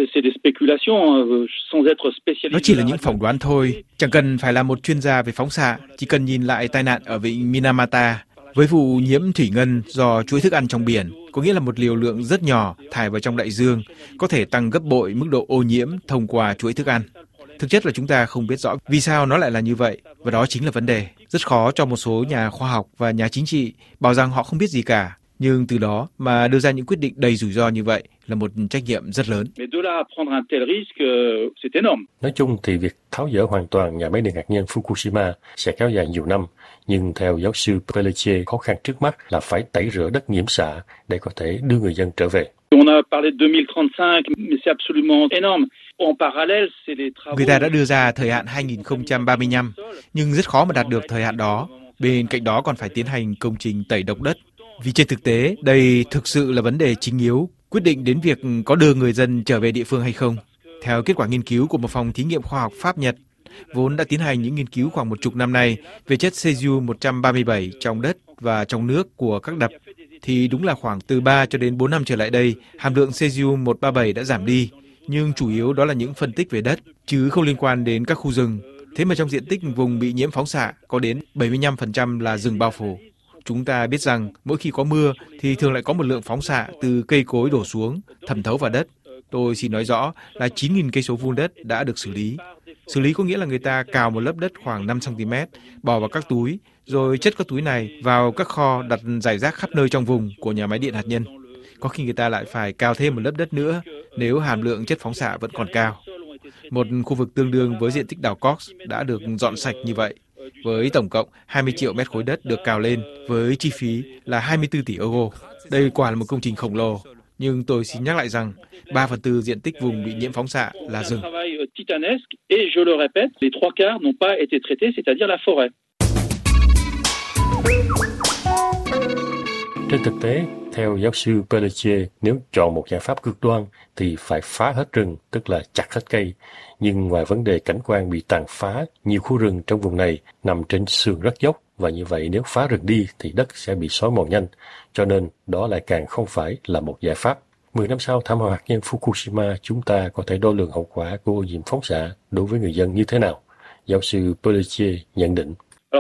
Nó chỉ là những phỏng đoán thôi, chẳng cần phải là một chuyên gia về phóng xạ, chỉ cần nhìn lại tai nạn ở vịnh Minamata với vụ nhiễm thủy ngân do chuỗi thức ăn trong biển, có nghĩa là một liều lượng rất nhỏ thải vào trong đại dương có thể tăng gấp bội mức độ ô nhiễm thông qua chuỗi thức ăn. Thực chất là chúng ta không biết rõ vì sao nó lại là như vậy, và đó chính là vấn đề. Rất khó cho một số nhà khoa học và nhà chính trị bảo rằng họ không biết gì cả, nhưng từ đó mà đưa ra những quyết định đầy rủi ro như vậy là một trách nhiệm rất lớn. Nói chung thì việc tháo dỡ hoàn toàn nhà máy điện hạt nhân Fukushima sẽ kéo dài nhiều năm, nhưng theo giáo sư Pelletier, khó khăn trước mắt là phải tẩy rửa đất nhiễm xạ để có thể đưa người dân trở về. Người ta đã đưa ra thời hạn 2035, nhưng rất khó mà đạt được thời hạn đó. Bên cạnh đó còn phải tiến hành công trình tẩy độc đất. Vì trên thực tế, đây thực sự là vấn đề chính yếu, quyết định đến việc có đưa người dân trở về địa phương hay không. Theo kết quả nghiên cứu của một phòng thí nghiệm khoa học Pháp-Nhật, vốn đã tiến hành những nghiên cứu khoảng 10 năm nay về chất cesium-137 trong đất và trong nước của các đập, thì đúng là khoảng từ 3 cho đến 4 năm trở lại đây, hàm lượng cesium-137 đã giảm đi, nhưng chủ yếu đó là những phân tích về đất, chứ không liên quan đến các khu rừng. Thế mà trong diện tích vùng bị nhiễm phóng xạ, có đến 75% là rừng bao phủ. Chúng ta biết rằng mỗi khi có mưa thì thường lại có một lượng phóng xạ từ cây cối đổ xuống, thẩm thấu vào đất. Tôi xin nói rõ là 9.000 cây số vuông đất đã được xử lý. Xử lý có nghĩa là người ta cào một lớp đất khoảng 5 cm, bỏ vào các túi, rồi chất các túi này vào các kho đặt rải rác khắp nơi trong vùng của nhà máy điện hạt nhân. Có khi người ta lại phải cào thêm một lớp đất nữa nếu hàm lượng chất phóng xạ vẫn còn cao. Một khu vực tương đương với diện tích đảo Cox đã được dọn sạch như vậy, với tổng cộng 20 triệu mét khối đất được cào lên với chi phí là 24 tỷ euro. Đây quả là một công trình khổng lồ, nhưng tôi xin nhắc lại rằng 3/4 diện tích vùng bị nhiễm phóng xạ là rừng. Trên thực tế, theo giáo sư Pelletier, nếu chọn một giải pháp cực đoan thì phải phá hết rừng, tức là chặt hết cây. Nhưng ngoài vấn đề cảnh quan bị tàn phá, nhiều khu rừng trong vùng này nằm trên sườn rất dốc, và như vậy nếu phá rừng đi thì đất sẽ bị xói mòn nhanh, cho nên đó lại càng không phải là một giải pháp. 10 năm sau thảm họa hạt nhân Fukushima, chúng ta có thể đo lường hậu quả của ô nhiễm phóng xạ đối với người dân như thế nào? Giáo sư Pelletier nhận định.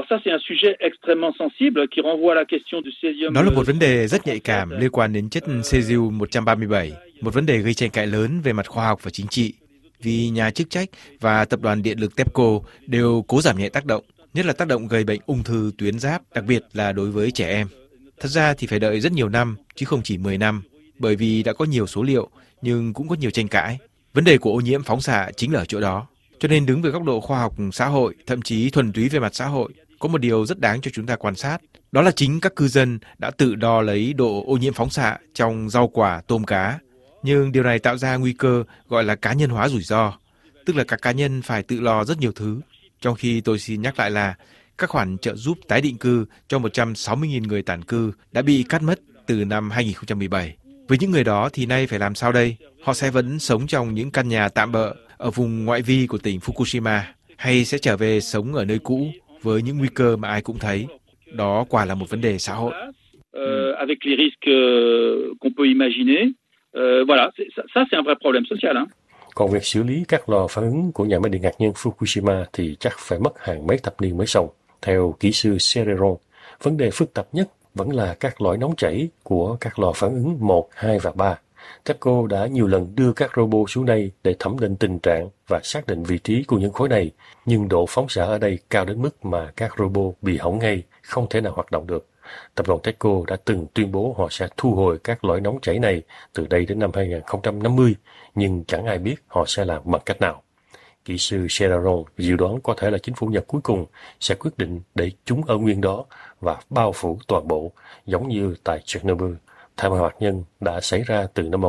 Đó là một vấn đề rất nhạy cảm liên quan đến chất cesium-137, một vấn đề gây tranh cãi lớn về mặt khoa học và chính trị, vì nhà chức trách và tập đoàn điện lực TEPCO đều cố giảm nhẹ tác động, nhất là tác động gây bệnh ung thư tuyến giáp, đặc biệt là đối với trẻ em. Thật ra thì phải đợi rất nhiều năm, chứ không chỉ 10 năm, bởi vì đã có nhiều số liệu, nhưng cũng có nhiều tranh cãi. Vấn đề của ô nhiễm phóng xạ chính là ở chỗ đó. Cho nên đứng về góc độ khoa học xã hội, thậm chí thuần túy về mặt xã hội, có một điều rất đáng cho chúng ta quan sát. Đó là chính các cư dân đã tự đo lấy độ ô nhiễm phóng xạ trong rau quả, tôm cá. Nhưng điều này tạo ra nguy cơ gọi là cá nhân hóa rủi ro, tức là các cá nhân phải tự lo rất nhiều thứ. Trong khi tôi xin nhắc lại là các khoản trợ giúp tái định cư cho 160.000 người tản cư đã bị cắt mất từ năm 2017. Với những người đó thì nay phải làm sao đây? Họ sẽ vẫn sống trong những căn nhà tạm bợ ở vùng ngoại vi của tỉnh Fukushima, hay sẽ trở về sống ở nơi cũ với những nguy cơ mà ai cũng thấy? Đó quả là một vấn đề xã hội. Avec les risques qu'on peut imaginer, voilà, ça c'est un vrai problème social. Còn việc xử lý các lò phản ứng của nhà máy điện hạt nhân Fukushima thì chắc phải mất hàng mấy thập niên mới xong. Theo kỹ sư Serreron, vấn đề phức tạp nhất vẫn là các lõi nóng chảy của các lò phản ứng 1, 2 và 3. TEPCO đã nhiều lần đưa các robot xuống đây để thẩm định tình trạng và xác định vị trí của những khối này, nhưng độ phóng xạ ở đây cao đến mức mà các robot bị hỏng ngay, không thể nào hoạt động được. Tập đoàn TEPCO đã từng tuyên bố họ sẽ thu hồi các lõi nóng chảy này từ đây đến năm 2050, nhưng chẳng ai biết họ sẽ làm bằng cách nào. Kỹ sư Serreron dự đoán có thể là chính phủ Nhật cuối cùng sẽ quyết định để chúng ở nguyên đó và bao phủ toàn bộ, giống như tại Chernobyl. Thảm họa hạt nhân đã xảy ra từ năm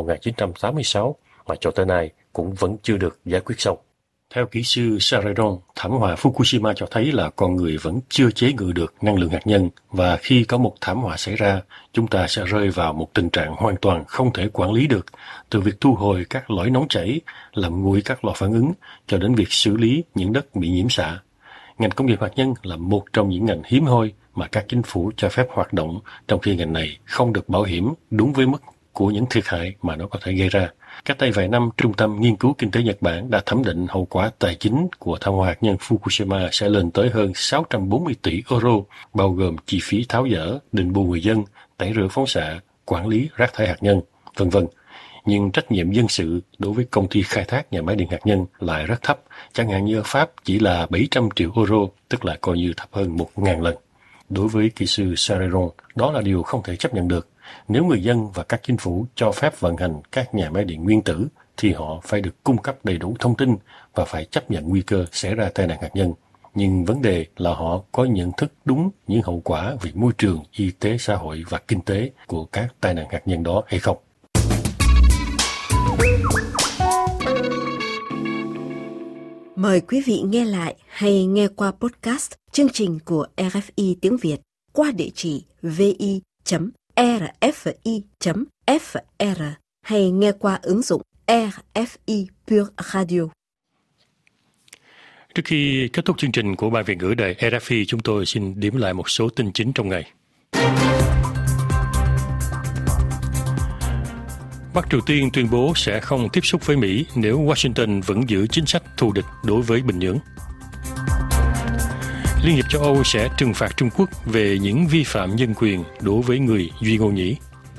1986 mà cho tới nay cũng vẫn chưa được giải quyết xong. Theo kỹ sư Serreron, thảm họa Fukushima cho thấy là con người vẫn chưa chế ngự được năng lượng hạt nhân và khi có một thảm họa xảy ra, chúng ta sẽ rơi vào một tình trạng hoàn toàn không thể quản lý được, từ việc thu hồi các lõi nóng chảy, làm nguội các lò phản ứng, cho đến việc xử lý những đất bị nhiễm xạ. Ngành công nghiệp hạt nhân là một trong những ngành hiếm hoi mà các chính phủ cho phép hoạt động, trong khi ngành này không được bảo hiểm đúng với mức của những thiệt hại mà nó có thể gây ra. Cách đây vài năm, Trung tâm Nghiên cứu Kinh tế Nhật Bản đã thẩm định hậu quả tài chính của thảm họa hạt nhân Fukushima sẽ lên tới hơn 640 tỷ euro, bao gồm chi phí tháo dỡ, đền bù người dân, tẩy rửa phóng xạ, quản lý rác thải hạt nhân, v.v. Nhưng trách nhiệm dân sự đối với công ty khai thác nhà máy điện hạt nhân lại rất thấp, chẳng hạn như ở Pháp chỉ là 700 triệu euro, tức là coi như thấp hơn 1.000 lần. Đối với kỹ sư Serreron, đó là điều không thể chấp nhận được. Nếu người dân và các chính phủ cho phép vận hành các nhà máy điện nguyên tử, thì họ phải được cung cấp đầy đủ thông tin và phải chấp nhận nguy cơ xảy ra tai nạn hạt nhân. Nhưng vấn đề là họ có nhận thức đúng những hậu quả về môi trường, y tế, xã hội và kinh tế của các tai nạn hạt nhân đó hay không. Mời quý vị nghe lại hay nghe qua podcast chương trình của RFI tiếng Việt qua địa chỉ vi.rfi.fr hay nghe qua ứng dụng RFI Pure Radio. Trước khi kết thúc chương trình của Ban Việt ngữ đài RFI, chúng tôi xin điểm lại một số tin chính trong ngày. Bắc Triều Tiên tuyên bố sẽ không tiếp xúc với Mỹ nếu Washington vẫn giữ chính sách thù địch đối với Bình Nhưỡng. Liên hiệp châu Âu sẽ trừng phạt Trung Quốc về những vi phạm nhân quyền đối với người Duy Ngô Nhĩ.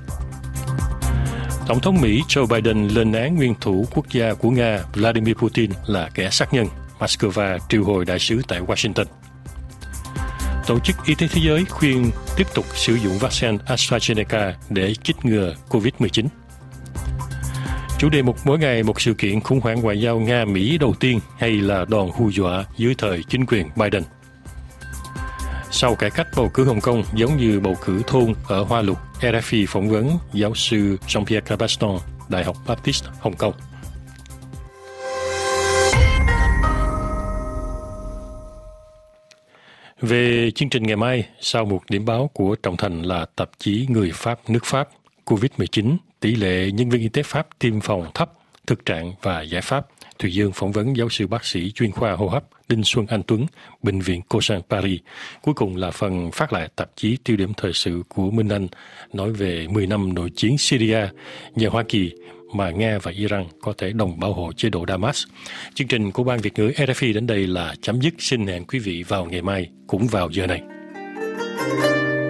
Tổng thống Mỹ Joe Biden lên án nguyên thủ quốc gia của Nga Vladimir Putin là kẻ sát nhân. Moscow triệu hồi đại sứ tại Washington. Tổ chức Y tế Thế giới khuyên tiếp tục sử dụng vaccine AstraZeneca để chích ngừa COVID-19. Chủ đề mỗi ngày một sự kiện khủng hoảng ngoại giao Nga-Mỹ đầu tiên hay là đòn hù dọa dưới thời chính quyền Biden. Sau cải cách bầu cử Hồng Kông giống như bầu cử thôn ở Hoa Lục, RFI phỏng vấn giáo sư Jean-Pierre Cabaston, Đại học Baptist Hồng Kông. Về chương trình ngày mai, sau một điểm báo của Trọng Thành là tạp chí Người Pháp nước Pháp, COVID-19, tỷ lệ nhân viên y tế Pháp tiêm phòng thấp, thực trạng và giải pháp, Thùy Dương phỏng vấn giáo sư bác sĩ chuyên khoa hô hấp Đinh Xuân Anh Tuấn, Bệnh viện Cochin Paris. Cuối cùng là phần phát lại tạp chí Tiêu điểm thời sự của Minh Anh, nói về 10 năm nội chiến Syria, nhờ Hoa Kỳ mà Nga và Iran có thể đồng bảo hộ chế độ Damas. Chương trình của Ban Việt ngữ RFI đến đây là chấm dứt. Xin hẹn quý vị vào ngày mai cũng vào giờ này.